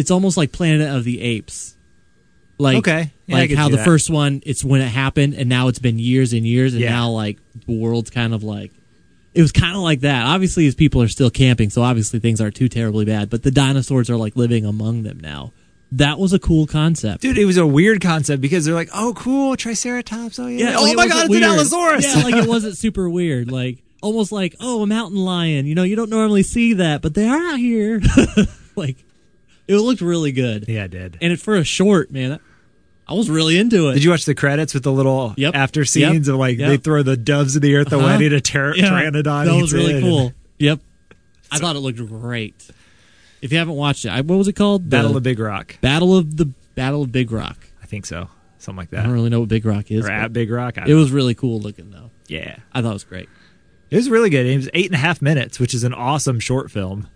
[SPEAKER 2] Planet of the Apes. Like,
[SPEAKER 1] okay. Yeah,
[SPEAKER 2] like how the first one, it's when it happened, and now it's been years and years, and now like the world's kind of like, it was kind of like that. Obviously, as people are still camping, so obviously things aren't too terribly bad, but the dinosaurs are like living among them now. That was a cool concept.
[SPEAKER 1] Dude, it was a weird concept because they're like, oh, cool, Triceratops, oh yeah. Oh my God, it's an Allosaurus!
[SPEAKER 2] Yeah, like it wasn't super weird. Like, almost like, oh, a mountain lion. You know, you don't normally see that, but they are out here. Like, it looked really good.
[SPEAKER 1] Yeah, it did.
[SPEAKER 2] And for a short, man, I was really into it.
[SPEAKER 1] Did you watch the credits with the little after scenes of like they throw the doves in the earth away to Pteranodon?
[SPEAKER 2] That was really cool. Yep. I thought it looked great. If you haven't watched it, what was it called?
[SPEAKER 1] Battle of Big Rock.
[SPEAKER 2] Battle of Big Rock.
[SPEAKER 1] I think so. Something like that.
[SPEAKER 2] I don't really know what Big Rock is.
[SPEAKER 1] Or at Big Rock.
[SPEAKER 2] It was really cool looking though.
[SPEAKER 1] Yeah.
[SPEAKER 2] I thought it was great.
[SPEAKER 1] It was really good. It was 8.5 minutes, which is an awesome short film.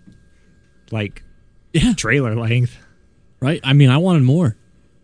[SPEAKER 1] Like, trailer length.
[SPEAKER 2] Right? I mean, I wanted more.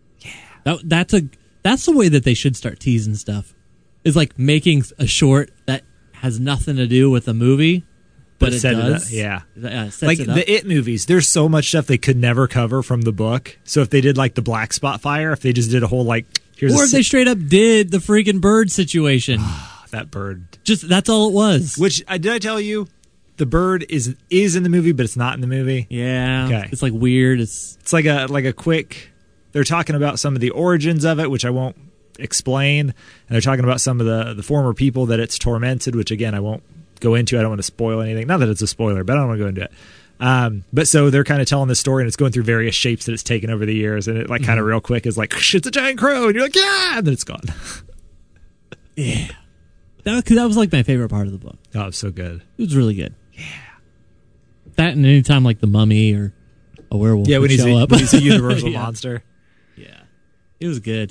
[SPEAKER 2] Yeah. That's the way that they should start teasing stuff. Is like making a short that has nothing to do with the movie, but it does.
[SPEAKER 1] Like the It movies, there's so much stuff they could never cover from the book. So if they did like the Black Spot Fire, if they just did a whole like...
[SPEAKER 2] Or if they straight up did the freaking bird situation.
[SPEAKER 1] That bird.
[SPEAKER 2] Just, that's all it was.
[SPEAKER 1] Which, did I tell you? The bird is in the movie, but it's not in the movie.
[SPEAKER 2] Yeah. Okay. It's like weird. It's
[SPEAKER 1] like a quick... They're talking about some of the origins of it, which I won't explain. And they're talking about some of the former people that it's tormented, which again, I won't go into. I don't want to spoil anything. Not that it's a spoiler, but I don't want to go into it. But so they're kind of telling this story, and it's going through various shapes that it's taken over the years, and it like kind of real quick is like, it's a giant crow, and you're like, yeah, and then it's gone.
[SPEAKER 2] Yeah. That was like my favorite part of the book.
[SPEAKER 1] Oh, it was so good.
[SPEAKER 2] It was really good.
[SPEAKER 1] Yeah.
[SPEAKER 2] That and anytime like the Mummy or a werewolf
[SPEAKER 1] when
[SPEAKER 2] would show up.
[SPEAKER 1] When he's a universal
[SPEAKER 2] Yeah.
[SPEAKER 1] monster.
[SPEAKER 2] Yeah. It was good.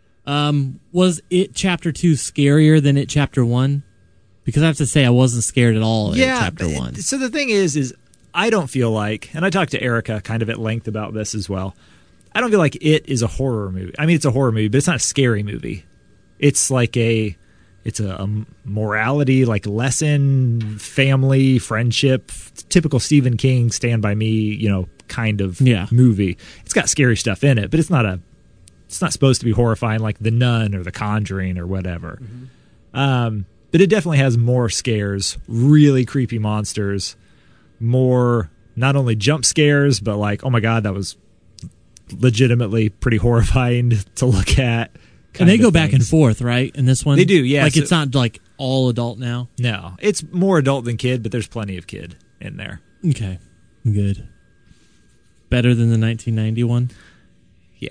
[SPEAKER 2] Was It Chapter 2 scarier than It Chapter 1? Because I have to say I wasn't scared at all in Chapter 1.
[SPEAKER 1] So the thing is I don't feel like, and I talked to Erica kind of at length about this as well, I don't feel like it is a horror movie. I mean, it's a horror movie, but it's not a scary movie. It's like it's a morality, like lesson, family, friendship, typical Stephen King, Stand By Me, kind of movie. It's got scary stuff in it, but it's not supposed to be horrifying like The Nun or The Conjuring or whatever. Mm-hmm. But it definitely has more scares, really creepy monsters, more not only jump scares, but like, oh my God, that was legitimately pretty horrifying to look at.
[SPEAKER 2] And they go back and forth, right? In this one?
[SPEAKER 1] They do, yeah.
[SPEAKER 2] Like it's not like all adult now?
[SPEAKER 1] No. It's more adult than kid, but there's plenty of kid in there.
[SPEAKER 2] Okay. Good. Better than the 1991?
[SPEAKER 1] Yeah.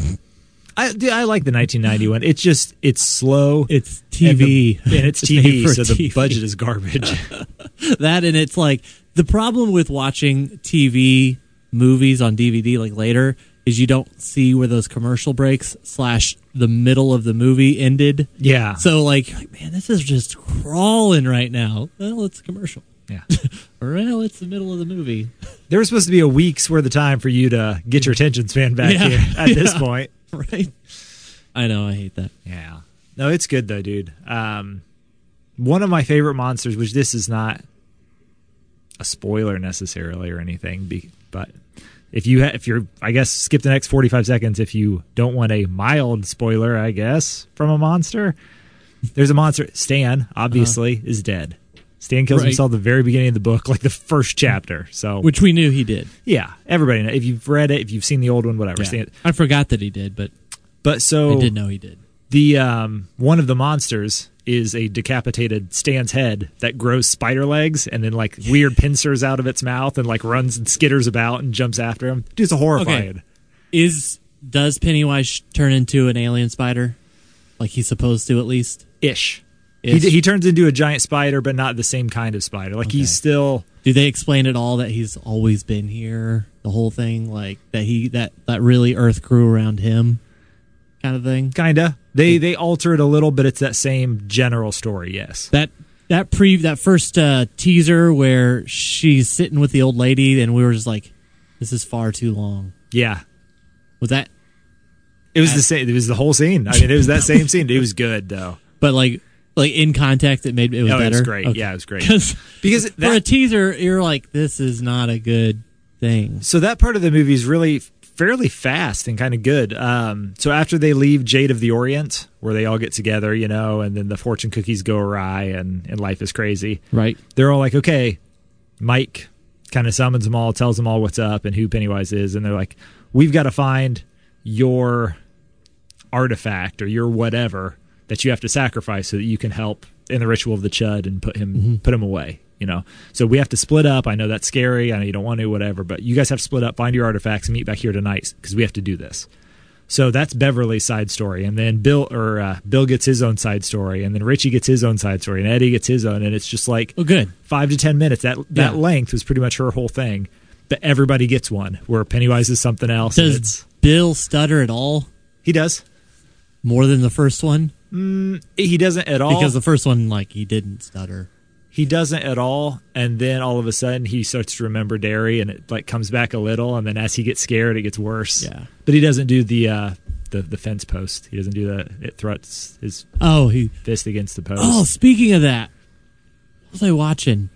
[SPEAKER 1] I like the 1991. It's slow.
[SPEAKER 2] It's TV.
[SPEAKER 1] And it's TV, so the budget is garbage.
[SPEAKER 2] That, and it's like, the problem with watching TV movies on DVD like later is you don't see where those commercial breaks / the middle of the movie ended.
[SPEAKER 1] Yeah.
[SPEAKER 2] So like, man, this is just crawling right now. Well, it's a commercial.
[SPEAKER 1] Yeah.
[SPEAKER 2] Well, it's the middle of the movie.
[SPEAKER 1] There was supposed to be a week's worth of time for you to get your attention span back here at this point.
[SPEAKER 2] Right. I know, I hate that.
[SPEAKER 1] Yeah. No, it's good though, dude. One of my favorite monsters, which this is not a spoiler necessarily or anything, but if you're, I guess, skip the next 45 seconds if you don't want a mild spoiler, I guess, from a monster. There's a monster. Stan, obviously, is dead. Stan kills himself at the very beginning of the book, like the first chapter. So,
[SPEAKER 2] which we knew he did.
[SPEAKER 1] Yeah, everybody knows. If you've read it, if you've seen the old one, whatever.
[SPEAKER 2] Yeah. I forgot that he did, but
[SPEAKER 1] so
[SPEAKER 2] I did know he did.
[SPEAKER 1] The one of the monsters is a decapitated Stan's head that grows spider legs and then like weird pincers out of its mouth and like runs and skitters about and jumps after him. Dude, it's horrifying.
[SPEAKER 2] Okay. Does Pennywise turn into an alien spider? Like he's supposed to, at least?
[SPEAKER 1] Ish. He turns into a giant spider, but not the same kind of spider. Like he's still...
[SPEAKER 2] Do they explain at all that he's always been here? The whole thing? Like that really Earth grew around him? Kind of thing?
[SPEAKER 1] Kinda. They alter it a little, but it's that same general story, yes.
[SPEAKER 2] That first teaser where she's sitting with the old lady and we were just like, this is far too long.
[SPEAKER 1] Yeah.
[SPEAKER 2] Was that...
[SPEAKER 1] It was the same. It was the whole scene. I mean, it was that same scene. It was good, though.
[SPEAKER 2] But like in context, it was better.
[SPEAKER 1] It was great. Okay. Yeah, it was great.
[SPEAKER 2] Because for a teaser, you're like, this is not a good thing.
[SPEAKER 1] So that part of the movie is really fairly fast and kind of good. So after they leave Jade of the Orient, where they all get together, and then the fortune cookies go awry and life is crazy.
[SPEAKER 2] Right.
[SPEAKER 1] They're all like, okay, Mike kind of summons them all, tells them all what's up and who Pennywise is. And they're like, we've got to find your artifact or your whatever that you have to sacrifice so that you can help in the ritual of the Chud and put him away. So we have to split up. I know that's scary. I know you don't want to, whatever, but you guys have to split up, find your artifacts, and meet back here tonight because we have to do this. So that's Beverly's side story, and then Bill gets his own side story, and then Richie gets his own side story, and Eddie gets his own, and it's just like 5 to 10 minutes. That length was pretty much her whole thing, but everybody gets one. Where Pennywise is something else.
[SPEAKER 2] Does Bill stutter at all?
[SPEAKER 1] He does.
[SPEAKER 2] More than the first one?
[SPEAKER 1] He doesn't at all.
[SPEAKER 2] Because the first one, he didn't stutter.
[SPEAKER 1] He doesn't at all, and then all of a sudden he starts to remember Derry, and it comes back a little, and then as he gets scared, it gets worse.
[SPEAKER 2] Yeah,
[SPEAKER 1] but he doesn't do the fence post. He doesn't do that. It thrusts his fist against the post.
[SPEAKER 2] Oh, speaking of that, what was I watching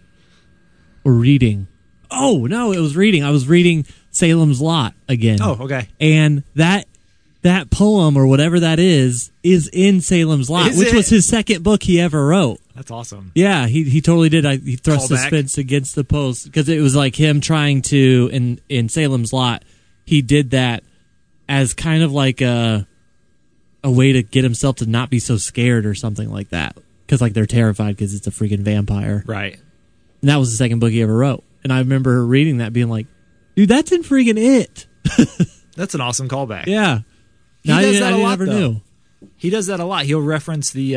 [SPEAKER 2] or reading? Oh no, it was reading. I was reading Salem's Lot again.
[SPEAKER 1] Oh, okay.
[SPEAKER 2] And that poem or whatever that is in Salem's Lot, which was his second book he ever wrote.
[SPEAKER 1] That's awesome.
[SPEAKER 2] Yeah, he totally did. He thrust his fence against the post because it was like him trying to, in Salem's Lot, he did that as kind of like a way to get himself to not be so scared or something like that. because like they're terrified because it's a freaking vampire.
[SPEAKER 1] Right.
[SPEAKER 2] And that was the second book he ever wrote. And I remember reading that, being like, "Dude, that's in freaking it."
[SPEAKER 1] That's an awesome callback.
[SPEAKER 2] Yeah.
[SPEAKER 1] He does that a lot,
[SPEAKER 2] never
[SPEAKER 1] though.
[SPEAKER 2] knew.
[SPEAKER 1] He does that a lot. He'll reference the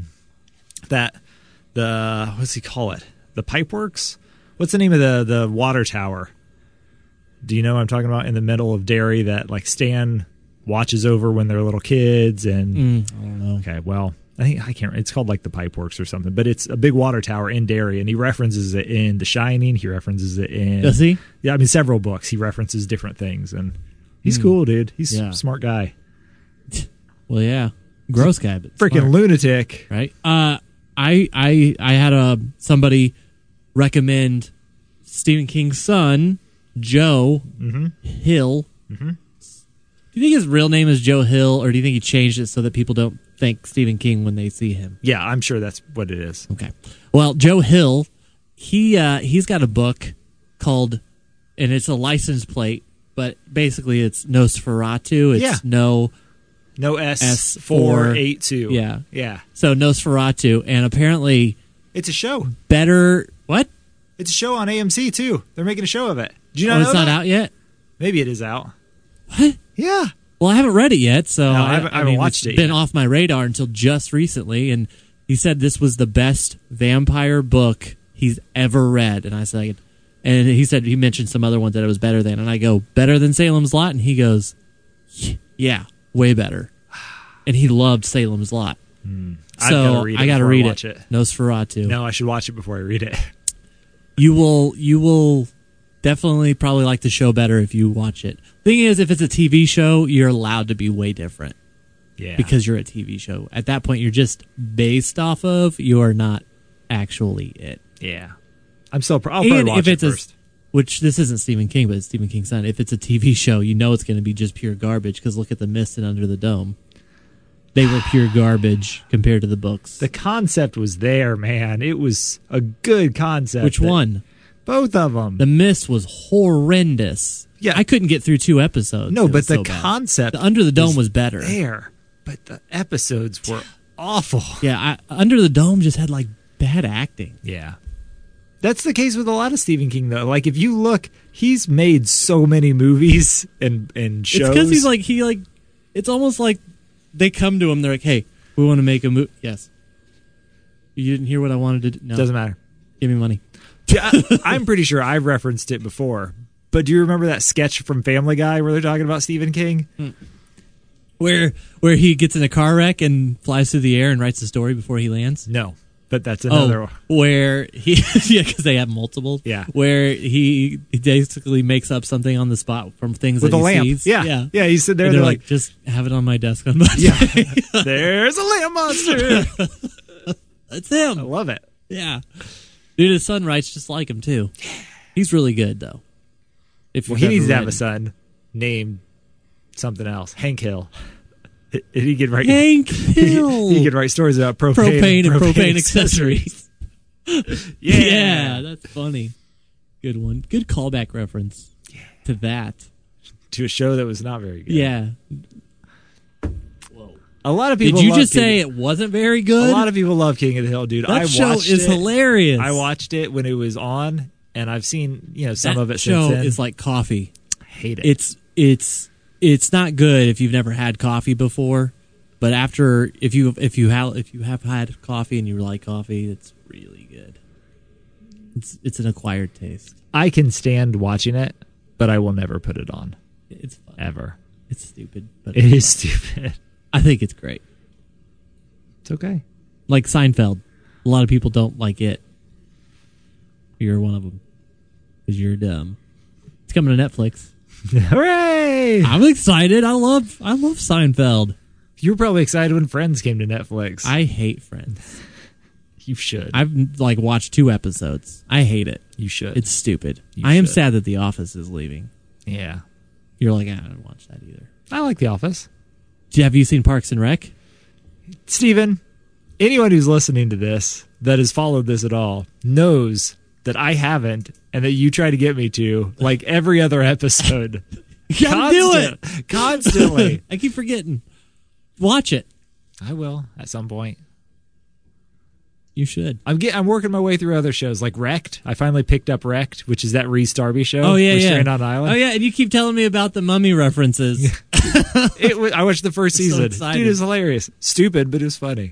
[SPEAKER 1] what's he call it? The Pipeworks? What's the name of the water tower? Do you know what I'm talking about? In the middle of Derry that like Stan watches over when they're little kids and
[SPEAKER 2] I don't know.
[SPEAKER 1] Okay, well, I can't. It's called like the Pipeworks or something, but it's a big water tower in Derry, and he references it in The Shining. He references it in.
[SPEAKER 2] Does he?
[SPEAKER 1] Yeah, I mean several books. He references different things, and he's cool, dude. He's a smart guy.
[SPEAKER 2] Well, yeah, gross guy, but
[SPEAKER 1] Freaking
[SPEAKER 2] smart.
[SPEAKER 1] lunatic,
[SPEAKER 2] Right? I had somebody recommend Stephen King's son, Joe Hill. Mm-hmm. Do you think his real name is Joe Hill, or do you think he changed it so that people don't think Stephen King when they see him?
[SPEAKER 1] Yeah, I'm sure that's what it is.
[SPEAKER 2] Okay. Well, Joe Hill, he's got a book called, and it's a license plate, but basically it's Nosferatu. It's
[SPEAKER 1] No S482.
[SPEAKER 2] Yeah.
[SPEAKER 1] Yeah.
[SPEAKER 2] So Nosferatu, and apparently
[SPEAKER 1] It's a show.
[SPEAKER 2] better. What?
[SPEAKER 1] It's a show on AMC too. They're making a show of it. Do you
[SPEAKER 2] Oh,
[SPEAKER 1] know
[SPEAKER 2] it's not out yet?
[SPEAKER 1] Maybe it is out.
[SPEAKER 2] What?
[SPEAKER 1] Yeah.
[SPEAKER 2] Well, I haven't read it yet, so
[SPEAKER 1] No, I haven't watched
[SPEAKER 2] it's
[SPEAKER 1] it
[SPEAKER 2] been
[SPEAKER 1] yet.
[SPEAKER 2] off my radar until just recently, and he said this was the best vampire book he's ever read, and I said, and he said he mentioned some other ones that it was better than, and I go, better than Salem's Lot, and he goes, yeah, way better, and he loved Salem's Lot. So I got to read it. Nosferatu.
[SPEAKER 1] No, I should watch it before I read it.
[SPEAKER 2] You will definitely probably like the show better if you watch it. Thing is, if it's a TV show, you're allowed to be way different.
[SPEAKER 1] Yeah.
[SPEAKER 2] Because you're a TV show. At that point, you're just based off of. You are not actually it.
[SPEAKER 1] Yeah. I'm so I'll probably watch it first.
[SPEAKER 2] Which this isn't Stephen King, but it's Stephen King's son. If it's a TV show, you know it's going to be just pure garbage. Because look at The Mist and Under the Dome. They were pure garbage compared to the books.
[SPEAKER 1] The concept was there, man. It was a good concept.
[SPEAKER 2] Which one?
[SPEAKER 1] Both of them.
[SPEAKER 2] The Mist was horrendous.
[SPEAKER 1] Yeah.
[SPEAKER 2] I couldn't get through 2 episodes.
[SPEAKER 1] No,
[SPEAKER 2] It
[SPEAKER 1] but
[SPEAKER 2] was
[SPEAKER 1] the
[SPEAKER 2] so bad.
[SPEAKER 1] concept
[SPEAKER 2] The Under the Dome was better.
[SPEAKER 1] there. But the episodes were awful.
[SPEAKER 2] Yeah, Under the Dome just had like bad acting.
[SPEAKER 1] Yeah. That's the case with a lot of Stephen King, though. Like, if you look, he's made so many movies and shows.
[SPEAKER 2] It's because he's it's almost like they come to him, they're like, hey, we want to make a movie. Yes. You didn't hear what I wanted to do? No.
[SPEAKER 1] Doesn't matter.
[SPEAKER 2] Give me money.
[SPEAKER 1] Yeah, I'm pretty sure I've referenced it before. But do you remember that sketch from Family Guy where they're talking about Stephen King?
[SPEAKER 2] Where he gets in a car wreck and flies through the air and writes the story before he lands?
[SPEAKER 1] No, but that's another one.
[SPEAKER 2] Where he, yeah, because they have multiple.
[SPEAKER 1] Yeah.
[SPEAKER 2] Where he basically makes up something on the spot from things
[SPEAKER 1] With
[SPEAKER 2] that
[SPEAKER 1] a
[SPEAKER 2] he
[SPEAKER 1] lamp.
[SPEAKER 2] sees.
[SPEAKER 1] Yeah. Yeah, he's sitting there
[SPEAKER 2] And
[SPEAKER 1] and
[SPEAKER 2] they're
[SPEAKER 1] they're
[SPEAKER 2] like, just have it on my desk on Monday.
[SPEAKER 1] yeah, there's a lamp monster.
[SPEAKER 2] That's him.
[SPEAKER 1] I love it.
[SPEAKER 2] Yeah. Dude, his son writes just like him, too. He's really good, though. If
[SPEAKER 1] Well,
[SPEAKER 2] you've
[SPEAKER 1] he needs
[SPEAKER 2] ever
[SPEAKER 1] to have
[SPEAKER 2] read-
[SPEAKER 1] a son named something else. Hank Hill. He could write.
[SPEAKER 2] Hank Hill.
[SPEAKER 1] He could write stories about propane
[SPEAKER 2] and propane accessories.
[SPEAKER 1] Yeah.
[SPEAKER 2] That's funny. Good one. Good callback reference to that.
[SPEAKER 1] To a show that was not very good.
[SPEAKER 2] Yeah.
[SPEAKER 1] A lot of
[SPEAKER 2] Did
[SPEAKER 1] people.
[SPEAKER 2] you
[SPEAKER 1] love
[SPEAKER 2] just say
[SPEAKER 1] King-
[SPEAKER 2] it wasn't very good?
[SPEAKER 1] A lot of people love King of the Hill, dude.
[SPEAKER 2] that
[SPEAKER 1] I
[SPEAKER 2] show
[SPEAKER 1] watched
[SPEAKER 2] is
[SPEAKER 1] it.
[SPEAKER 2] hilarious.
[SPEAKER 1] I watched it when it was on, and I've seen some
[SPEAKER 2] that
[SPEAKER 1] of it
[SPEAKER 2] show
[SPEAKER 1] since then.
[SPEAKER 2] is like coffee.
[SPEAKER 1] Hate it.
[SPEAKER 2] It's not good if you've never had coffee before, but after if you have had coffee and you like coffee, it's really good. It's an acquired taste.
[SPEAKER 1] I can stand watching it, but I will never put it on
[SPEAKER 2] It's fun.
[SPEAKER 1] ever.
[SPEAKER 2] It's stupid, but
[SPEAKER 1] It
[SPEAKER 2] it's
[SPEAKER 1] is
[SPEAKER 2] fun.
[SPEAKER 1] stupid.
[SPEAKER 2] I think it's great.
[SPEAKER 1] It's okay.
[SPEAKER 2] Like Seinfeld, a lot of people don't like it. You're one of them because you're dumb. It's coming to Netflix.
[SPEAKER 1] Hooray!
[SPEAKER 2] I'm excited. I love Seinfeld.
[SPEAKER 1] You were probably excited when Friends came to Netflix.
[SPEAKER 2] I hate Friends.
[SPEAKER 1] You should.
[SPEAKER 2] I've watched 2 episodes. I hate it.
[SPEAKER 1] You should.
[SPEAKER 2] It's stupid.
[SPEAKER 1] You
[SPEAKER 2] I am
[SPEAKER 1] should.
[SPEAKER 2] sad that The Office is leaving.
[SPEAKER 1] Yeah.
[SPEAKER 2] You're like, I don't watch that either.
[SPEAKER 1] I like The Office.
[SPEAKER 2] Have you seen Parks and Rec?
[SPEAKER 1] Steven, anyone who's listening to this that has followed this at all knows that I haven't and that you try to get me to like every other episode.
[SPEAKER 2] You gotta do it.
[SPEAKER 1] Constantly.
[SPEAKER 2] I keep forgetting. Watch it.
[SPEAKER 1] I will at some point.
[SPEAKER 2] You should.
[SPEAKER 1] I'm working my way through other shows like Wrecked. I finally picked up Wrecked, which is that Rhys Darby show.
[SPEAKER 2] Oh yeah, yeah.
[SPEAKER 1] Stranded on an Island.
[SPEAKER 2] Oh yeah, and you keep telling me about the Mummy references.
[SPEAKER 1] I watched the first season.
[SPEAKER 2] So
[SPEAKER 1] Dude, it was hilarious. Stupid, but it was funny.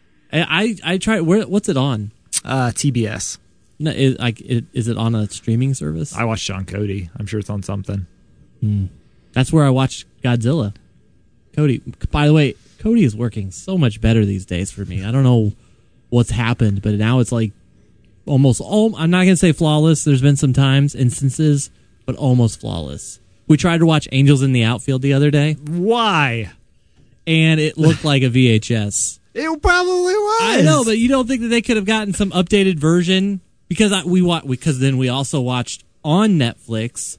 [SPEAKER 2] I try. What's it on?
[SPEAKER 1] TBS.
[SPEAKER 2] No, is it on a streaming service?
[SPEAKER 1] I watched John Cody. I'm sure it's on something.
[SPEAKER 2] That's where I watched Godzilla. Cody. By the way, Cody is working so much better these days for me. I don't know what's happened, but now it's like almost all. I'm not gonna say flawless. There's been some instances, but almost flawless. We tried to watch Angels in the Outfield the other day.
[SPEAKER 1] Why?
[SPEAKER 2] And it looked like a VHS.
[SPEAKER 1] It probably was.
[SPEAKER 2] I know, but you don't think that they could have gotten some updated version? Because because then we also watched on Netflix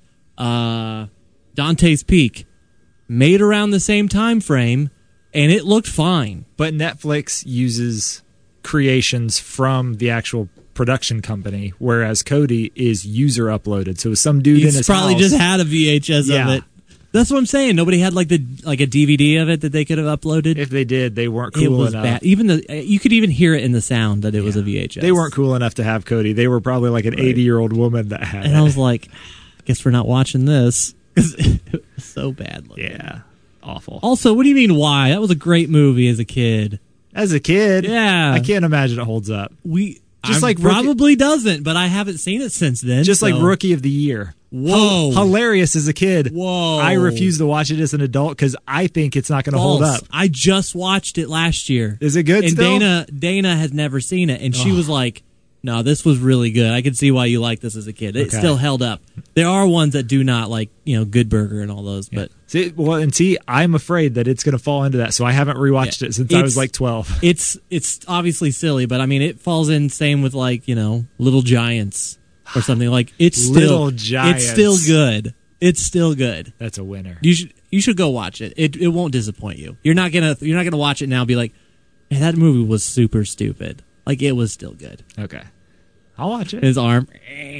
[SPEAKER 2] Dante's Peak, made around the same time frame, and it looked fine.
[SPEAKER 1] But Netflix uses creations from the actual production company, whereas Cody is user uploaded. So some dude in his
[SPEAKER 2] probably
[SPEAKER 1] house
[SPEAKER 2] just had a VHS of it. That's what I'm saying. Nobody had like a DVD of it that they could have uploaded.
[SPEAKER 1] If they did, they weren't cool enough.
[SPEAKER 2] Bad. Even you could even hear it in the sound that it was a VHS.
[SPEAKER 1] They weren't cool enough to have Cody. They were probably like an 80-year-old woman that had it.
[SPEAKER 2] And I was like, I guess we're not watching this. It was so bad looking.
[SPEAKER 1] Yeah. Awful.
[SPEAKER 2] Also, what do you mean why? That was a great movie as a kid.
[SPEAKER 1] As a kid?
[SPEAKER 2] Yeah.
[SPEAKER 1] I can't imagine it holds up.
[SPEAKER 2] Probably doesn't, but I haven't seen it since then.
[SPEAKER 1] Just like Rookie of the Year.
[SPEAKER 2] Whoa.
[SPEAKER 1] Hilarious as a kid.
[SPEAKER 2] Whoa.
[SPEAKER 1] I refuse to watch it as an adult because I think it's not going to hold up.
[SPEAKER 2] I just watched it last year.
[SPEAKER 1] Is it good
[SPEAKER 2] and
[SPEAKER 1] still?
[SPEAKER 2] Dana has never seen it, and she was like, no, this was really good. I could see why you liked this as a kid. It still held up. There are ones that do not, like, Good Burger and all those, but...
[SPEAKER 1] See, I'm afraid that it's going to fall into that, so I haven't rewatched it since I was like 12.
[SPEAKER 2] It's obviously silly, but I mean, it falls in same with like, Little Giants or something. Like, it's still...
[SPEAKER 1] Little Giants.
[SPEAKER 2] It's still good. It's still good.
[SPEAKER 1] That's a winner.
[SPEAKER 2] You should go watch it. It won't disappoint you. You're not gonna watch it now and be like, man, that movie was super stupid. Like, it was still good.
[SPEAKER 1] Okay. I'll watch it.
[SPEAKER 2] His arm.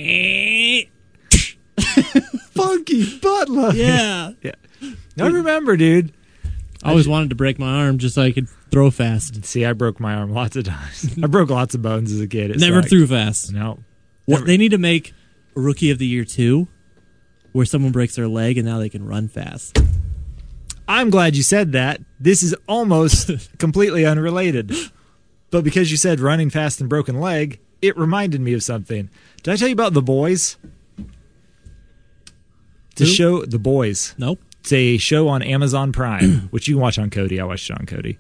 [SPEAKER 1] Funky Butler.
[SPEAKER 2] Yeah.
[SPEAKER 1] I remember, dude.
[SPEAKER 2] I always wanted to break my arm just so I could throw fast.
[SPEAKER 1] See, I broke my arm lots of times. I broke lots of bones as a kid.
[SPEAKER 2] Never threw fast.
[SPEAKER 1] No.
[SPEAKER 2] They need to make a Rookie of the Year 2 where someone breaks their leg and now they can run fast.
[SPEAKER 1] I'm glad you said that. This is almost completely unrelated. But because you said running fast and broken leg, it reminded me of something. Did I tell you about The Boys? It's a show, The Boys.
[SPEAKER 2] Nope.
[SPEAKER 1] It's a show on Amazon Prime, which you can watch on Cody. I watched it on Cody.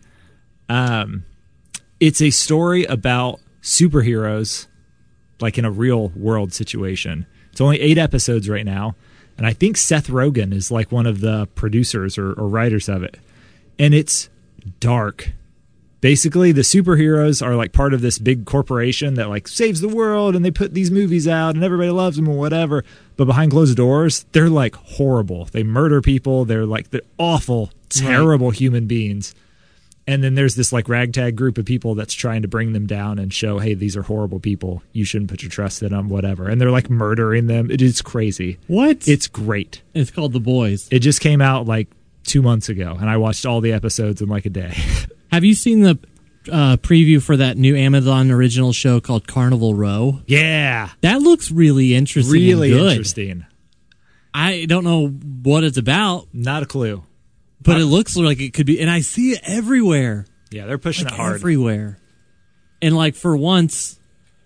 [SPEAKER 1] It's a story about superheroes, like in a real world situation. It's only 8 episodes right now. And I think Seth Rogen is like one of the producers or writers of it. And it's dark. Basically, the superheroes are like part of this big corporation that like saves the world, and they put these movies out and everybody loves them or whatever. But behind closed doors, they're like horrible. They murder people. They're awful, terrible human beings. And then there's this like ragtag group of people that's trying to bring them down and show, hey, these are horrible people. You shouldn't put your trust in them, whatever. And they're like murdering them. It is crazy.
[SPEAKER 2] What?
[SPEAKER 1] It's great.
[SPEAKER 2] It's called The Boys.
[SPEAKER 1] It just came out like 2 months ago, and I watched all the episodes in like a day.
[SPEAKER 2] Have you seen the preview for that new Amazon original show called Carnival Row?
[SPEAKER 1] Yeah.
[SPEAKER 2] That looks really interesting.
[SPEAKER 1] Really
[SPEAKER 2] and good.
[SPEAKER 1] Interesting.
[SPEAKER 2] I don't know what it's about.
[SPEAKER 1] Not a clue.
[SPEAKER 2] But it looks like it could be, and I see it everywhere.
[SPEAKER 1] Yeah, they're pushing it hard.
[SPEAKER 2] Everywhere. And like for once,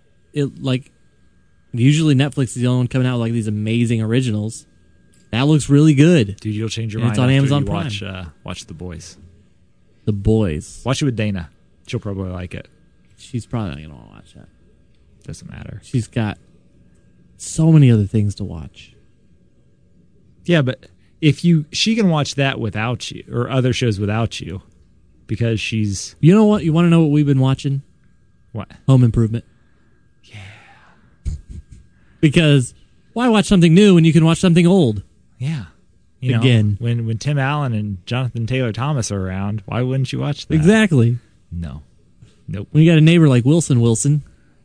[SPEAKER 2] usually Netflix is the only one coming out with like these amazing originals. That looks really good.
[SPEAKER 1] Dude, you'll change your
[SPEAKER 2] and
[SPEAKER 1] mind.
[SPEAKER 2] It's on
[SPEAKER 1] after
[SPEAKER 2] Amazon
[SPEAKER 1] you
[SPEAKER 2] Prime.
[SPEAKER 1] Watch The Boys.
[SPEAKER 2] The Boys.
[SPEAKER 1] Watch it with Dana. She'll probably like it.
[SPEAKER 2] She's probably not going to want to watch that.
[SPEAKER 1] Doesn't matter.
[SPEAKER 2] She's got so many other things to watch.
[SPEAKER 1] Yeah, but she can watch that without you, or other shows without you, because she's...
[SPEAKER 2] You know what? You want to know what we've been watching?
[SPEAKER 1] What?
[SPEAKER 2] Home Improvement.
[SPEAKER 1] Yeah.
[SPEAKER 2] Because why watch something new when you can watch something old?
[SPEAKER 1] Yeah.
[SPEAKER 2] Again.
[SPEAKER 1] When Tim Allen and Jonathan Taylor Thomas are around, why wouldn't you watch that?
[SPEAKER 2] Exactly.
[SPEAKER 1] No. Nope.
[SPEAKER 2] When you got a neighbor like Wilson.
[SPEAKER 1] Wilson.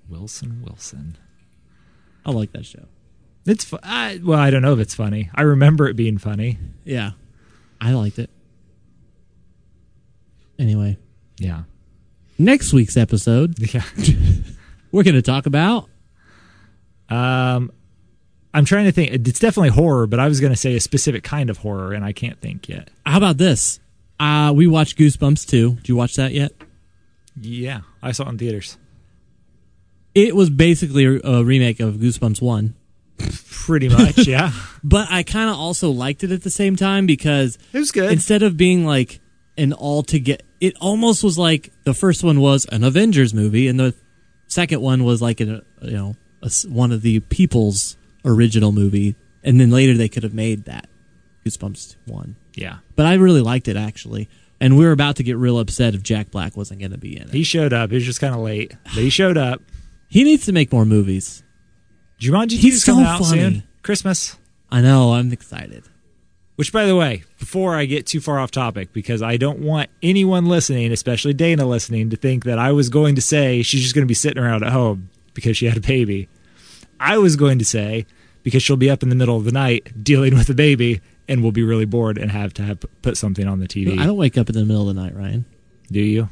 [SPEAKER 2] I like that show.
[SPEAKER 1] It's I don't know if it's funny. I remember it being funny.
[SPEAKER 2] Yeah. I liked it. Anyway.
[SPEAKER 1] Yeah.
[SPEAKER 2] Next week's episode.
[SPEAKER 1] Yeah.
[SPEAKER 2] we're going to talk about.
[SPEAKER 1] I'm trying to think. It's definitely horror, but I was going to say a specific kind of horror, and I can't think yet.
[SPEAKER 2] How about this? We watched Goosebumps 2. Did you watch that yet?
[SPEAKER 1] Yeah, I saw it in theaters.
[SPEAKER 2] It was basically a remake of Goosebumps 1.
[SPEAKER 1] Pretty much, yeah.
[SPEAKER 2] But I kind of also liked it at the same time because
[SPEAKER 1] it was good.
[SPEAKER 2] Instead of being like an altogether, it almost was like the first one was an Avengers movie, and the second one was like one of the People's original movie, and then later they could have made that Goosebumps 1.
[SPEAKER 1] Yeah.
[SPEAKER 2] But I really liked it, actually. And we were about to get real upset if Jack Black wasn't going to be in it.
[SPEAKER 1] He showed up. He was just kind of late, but he showed up.
[SPEAKER 2] He needs to make more movies.
[SPEAKER 1] Jumanji 2 is coming out soon. Christmas.
[SPEAKER 2] I know. I'm excited.
[SPEAKER 1] Which, by the way, before I get too far off topic, because I don't want anyone listening, especially Dana listening, to think that I was going to say she's just going to be sitting around at home because she had a baby. I was going to say because she'll be up in the middle of the night dealing with a baby and will be really bored and have to put something on the TV.
[SPEAKER 2] I don't wake up in the middle of the night, Ryan.
[SPEAKER 1] Do you?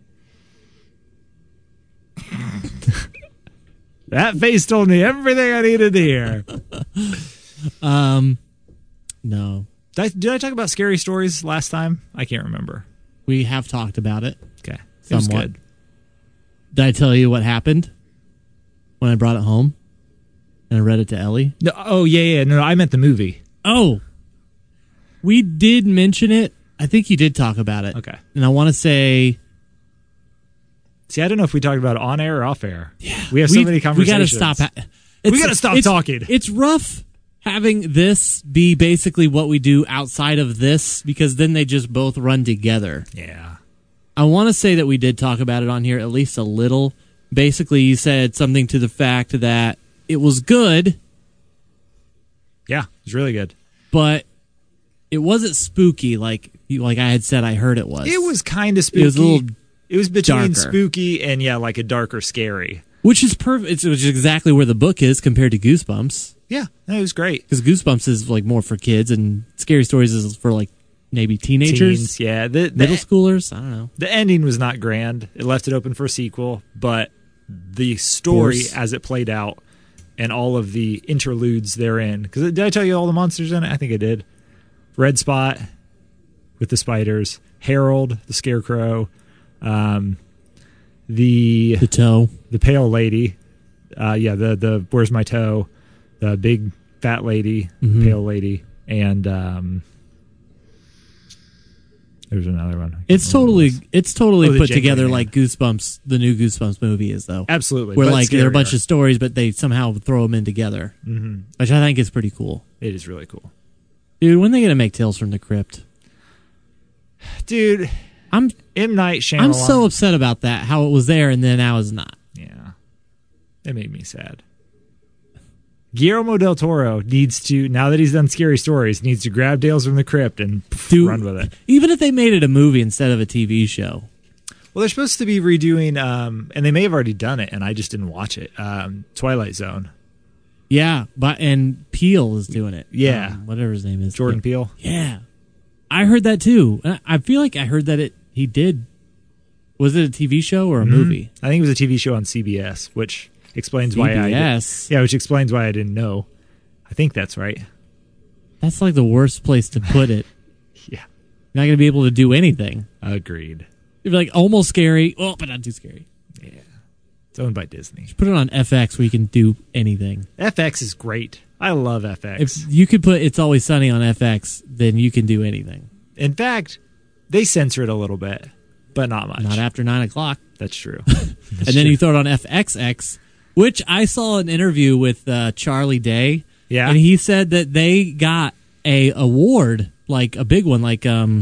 [SPEAKER 1] That face told me everything I needed to hear.
[SPEAKER 2] No.
[SPEAKER 1] Did I talk about scary stories last time? I can't remember.
[SPEAKER 2] We have talked about it.
[SPEAKER 1] Okay. It was good.
[SPEAKER 2] Did I tell you what happened when I brought it home and I read it to Ellie?
[SPEAKER 1] No, oh, yeah. No, I meant the movie.
[SPEAKER 2] Oh. We did mention it. I think you did talk about it.
[SPEAKER 1] Okay.
[SPEAKER 2] And I want to say...
[SPEAKER 1] See, I don't know if we talked about it on air or off air.
[SPEAKER 2] Yeah.
[SPEAKER 1] We have so many conversations.
[SPEAKER 2] We got to stop.
[SPEAKER 1] We got to stop talking.
[SPEAKER 2] It's rough having this be basically what we do outside of this, because then they just both run together.
[SPEAKER 1] Yeah.
[SPEAKER 2] I want to say that we did talk about it on here at least a little. Basically, you said something to the fact that it was good.
[SPEAKER 1] Yeah, it was really good.
[SPEAKER 2] But it wasn't spooky like I had said I heard it was.
[SPEAKER 1] It was kind of spooky.
[SPEAKER 2] It was a little
[SPEAKER 1] It was between
[SPEAKER 2] darker.
[SPEAKER 1] spooky and, like a darker scary.
[SPEAKER 2] Which is perfect. Which is exactly where the book is compared to Goosebumps.
[SPEAKER 1] Yeah, it was great.
[SPEAKER 2] Because Goosebumps is like more for kids, and Scary Stories is for like maybe teenagers.
[SPEAKER 1] Teens, yeah. The
[SPEAKER 2] middle schoolers. I don't know.
[SPEAKER 1] The ending was not grand. It left it open for a sequel, but the story as it played out and all of the interludes therein. Because did I tell you all the monsters in it? I think I did. Red Spot with the spiders, Harold the scarecrow, the
[SPEAKER 2] toe,
[SPEAKER 1] the pale lady, the where's my toe, the big fat lady, pale lady, and there's another one. It's totally
[SPEAKER 2] put together like Goosebumps, the new Goosebumps movie is, though.
[SPEAKER 1] Absolutely,
[SPEAKER 2] where like there are a bunch of stories, but they somehow throw them in together, which I think is pretty cool.
[SPEAKER 1] It is really cool,
[SPEAKER 2] dude. When are they gonna make Tales from the Crypt?
[SPEAKER 1] Dude, M. Night Shyamalan.
[SPEAKER 2] I'm so upset about that. How it was there and then now it's not.
[SPEAKER 1] Yeah, it made me sad. Guillermo del Toro needs to, now that he's done Scary Stories, needs to grab Tales from the Crypt and run with it.
[SPEAKER 2] Even if they made it a movie instead of a TV show.
[SPEAKER 1] Well, they're supposed to be redoing, and they may have already done it, and I just didn't watch it. Twilight Zone.
[SPEAKER 2] Yeah, and Peele is doing it.
[SPEAKER 1] Yeah,
[SPEAKER 2] whatever his name is,
[SPEAKER 1] Jordan Peele.
[SPEAKER 2] Yeah, I heard that too. I feel like I heard that he did. Was it a TV show or a movie?
[SPEAKER 1] I think it was a TV show on CBS, which explains why which explains why I didn't know. I think that's right.
[SPEAKER 2] That's like the worst place to put it.
[SPEAKER 1] Yeah,
[SPEAKER 2] you're not gonna be able to do anything.
[SPEAKER 1] Agreed.
[SPEAKER 2] You'd be like almost scary, but not too scary.
[SPEAKER 1] Yeah, it's owned by Disney.
[SPEAKER 2] Just put it on FX where you can do anything.
[SPEAKER 1] FX is great. I love FX.
[SPEAKER 2] If you could put It's Always Sunny on FX, then you can do anything.
[SPEAKER 1] In fact, they censor it a little bit, but not much.
[SPEAKER 2] Not after 9 o'clock.
[SPEAKER 1] That's true.
[SPEAKER 2] And then you throw it on FXX, which I saw an interview with Charlie Day.
[SPEAKER 1] Yeah.
[SPEAKER 2] And he said that they got a award, like a big one, like I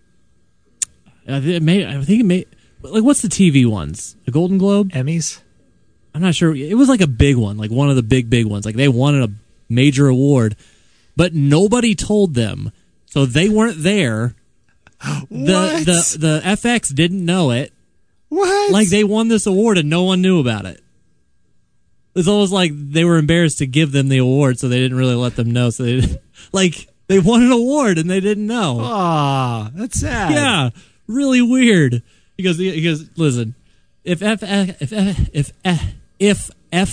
[SPEAKER 2] think it may like what's the TV ones? The Golden Globe?
[SPEAKER 1] Emmys?
[SPEAKER 2] I'm not sure. It was like a big one, like one of the big ones. Like they won a major award, but nobody told them. So they weren't there.
[SPEAKER 1] What?
[SPEAKER 2] The FX didn't know it.
[SPEAKER 1] What?
[SPEAKER 2] Like they won this award and no one knew about it. It's almost like they were embarrassed to give them the award, so they didn't really let them know. So they didn't, they won an award and they didn't know.
[SPEAKER 1] Ah, that's sad.
[SPEAKER 2] Yeah, really weird. Because listen, if if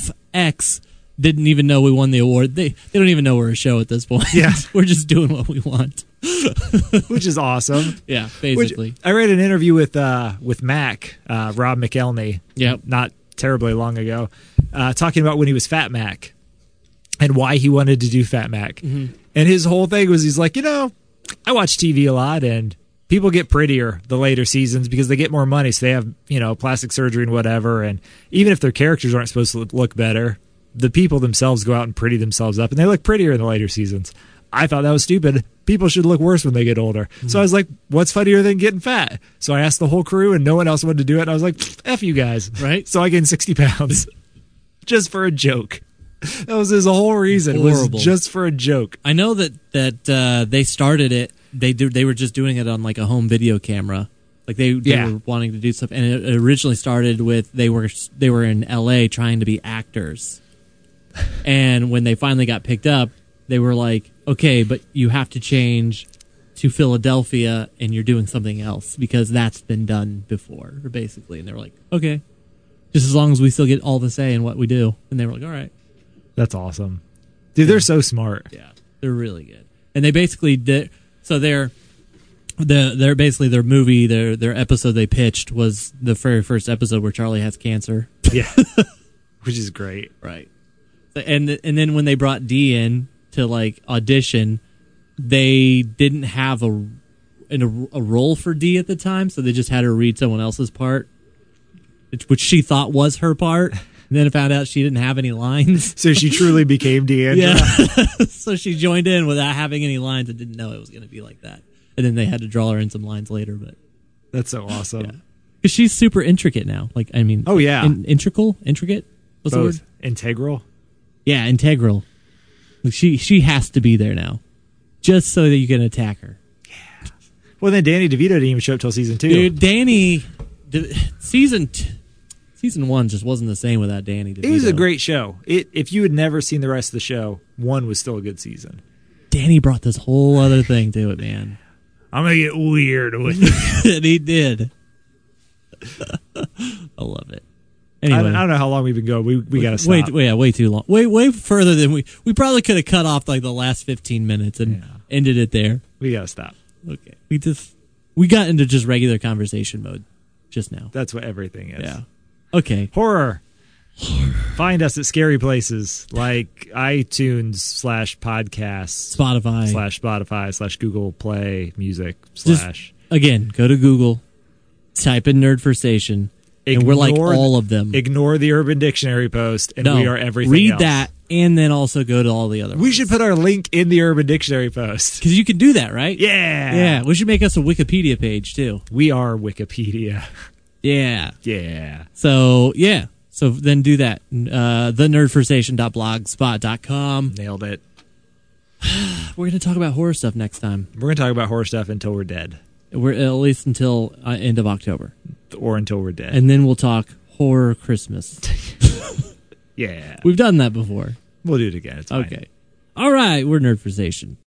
[SPEAKER 2] FX didn't even know we won the award. They don't even know we're a show at this point.
[SPEAKER 1] Yeah.
[SPEAKER 2] We're just doing what we want.
[SPEAKER 1] Which is awesome.
[SPEAKER 2] Yeah, basically.
[SPEAKER 1] I read an interview with Mac, Rob McElhenney, not terribly long ago, talking about when he was Fat Mac and why he wanted to do Fat Mac. Mm-hmm. And his whole thing was, he's like, I watch TV a lot, and people get prettier the later seasons because they get more money, so they have, plastic surgery and whatever. And even if their characters aren't supposed to look better, the people themselves go out and pretty themselves up, and they look prettier in the later seasons. I thought that was stupid. People should look worse when they get older. Mm-hmm. So I was like, what's funnier than getting fat? So I asked the whole crew, and no one else wanted to do it. And I was like, F you guys.
[SPEAKER 2] Right?
[SPEAKER 1] So I gained 60 pounds just for a joke. That was his whole reason.
[SPEAKER 2] Horrible.
[SPEAKER 1] It was just for a joke.
[SPEAKER 2] I know that they started it. They were just doing it on like a home video camera. Like they were wanting to do stuff, and it originally started with they were in LA trying to be actors. And when they finally got picked up, they were like, okay, but you have to change to Philadelphia and you're doing something else because that's been done before, basically. And they were like, okay, just as long as we still get all the say in what we do. And they were like, all right.
[SPEAKER 1] That's awesome. Dude, they're so smart.
[SPEAKER 2] Yeah, they're really good. And they basically did, so they're basically their movie, their episode they pitched was the very first episode where Charlie has cancer.
[SPEAKER 1] Yeah. Which is great.
[SPEAKER 2] Right. And then when they brought Dee in to like audition, they didn't have a role for Dee at the time, so they just had her read someone else's part, which she thought was her part. And then found out she didn't have any lines.
[SPEAKER 1] So she truly became Deandra.
[SPEAKER 2] Yeah. So she joined in without having any lines and didn't know it was going to be like that. And then they had to draw her in some lines later. But
[SPEAKER 1] that's so awesome.
[SPEAKER 2] Yeah. Because she's super intricate now. Like, I mean,
[SPEAKER 1] oh yeah,
[SPEAKER 2] intricate. What's the word?
[SPEAKER 1] Integral.
[SPEAKER 2] Yeah, integral. Like she has to be there now, just so that you can attack her.
[SPEAKER 1] Yeah. Well, then Danny DeVito didn't even show up till season 2.
[SPEAKER 2] Dude, Season 1 just wasn't the same without Danny DeVito.
[SPEAKER 1] It was a great show. If you had never seen the rest of the show, 1 was still a good season.
[SPEAKER 2] Danny brought this whole other thing to it, man.
[SPEAKER 1] I'm going to get weird with it.
[SPEAKER 2] And he did. I love it. Anyway,
[SPEAKER 1] I don't know how long we've been going. We got to stop.
[SPEAKER 2] Way too long. Way further than we probably could have cut off like the last 15 minutes and ended it there.
[SPEAKER 1] We got to stop.
[SPEAKER 2] Okay. We got into just regular conversation mode just now.
[SPEAKER 1] That's what everything is.
[SPEAKER 2] Yeah. Okay.
[SPEAKER 1] Horror. Find us at scary places like iTunes /podcasts, Spotify /Google Play Music /
[SPEAKER 2] Just, again, go to Google, type in Nerd for Station, and we're like all of them.
[SPEAKER 1] Ignore the Urban Dictionary post, and we are everything
[SPEAKER 2] read
[SPEAKER 1] else.
[SPEAKER 2] That, and then also go to all the other ones.
[SPEAKER 1] We should put our link in the Urban Dictionary post.
[SPEAKER 2] Because you can do that, right?
[SPEAKER 1] Yeah.
[SPEAKER 2] Yeah, we should make us a Wikipedia page, too.
[SPEAKER 1] We are Wikipedia.
[SPEAKER 2] Yeah.
[SPEAKER 1] Yeah.
[SPEAKER 2] So, yeah. So then do that. thenerdforstation.blogspot.com.
[SPEAKER 1] Nailed it.
[SPEAKER 2] We're going to talk about horror stuff next time.
[SPEAKER 1] We're going to talk about horror stuff until we're dead.
[SPEAKER 2] We're at least until end of October.
[SPEAKER 1] Or until we're dead.
[SPEAKER 2] And then we'll talk horror Christmas.
[SPEAKER 1] Yeah.
[SPEAKER 2] We've done that before.
[SPEAKER 1] We'll do it again. It's fine.
[SPEAKER 2] Okay. All right. We're Nerd for Station.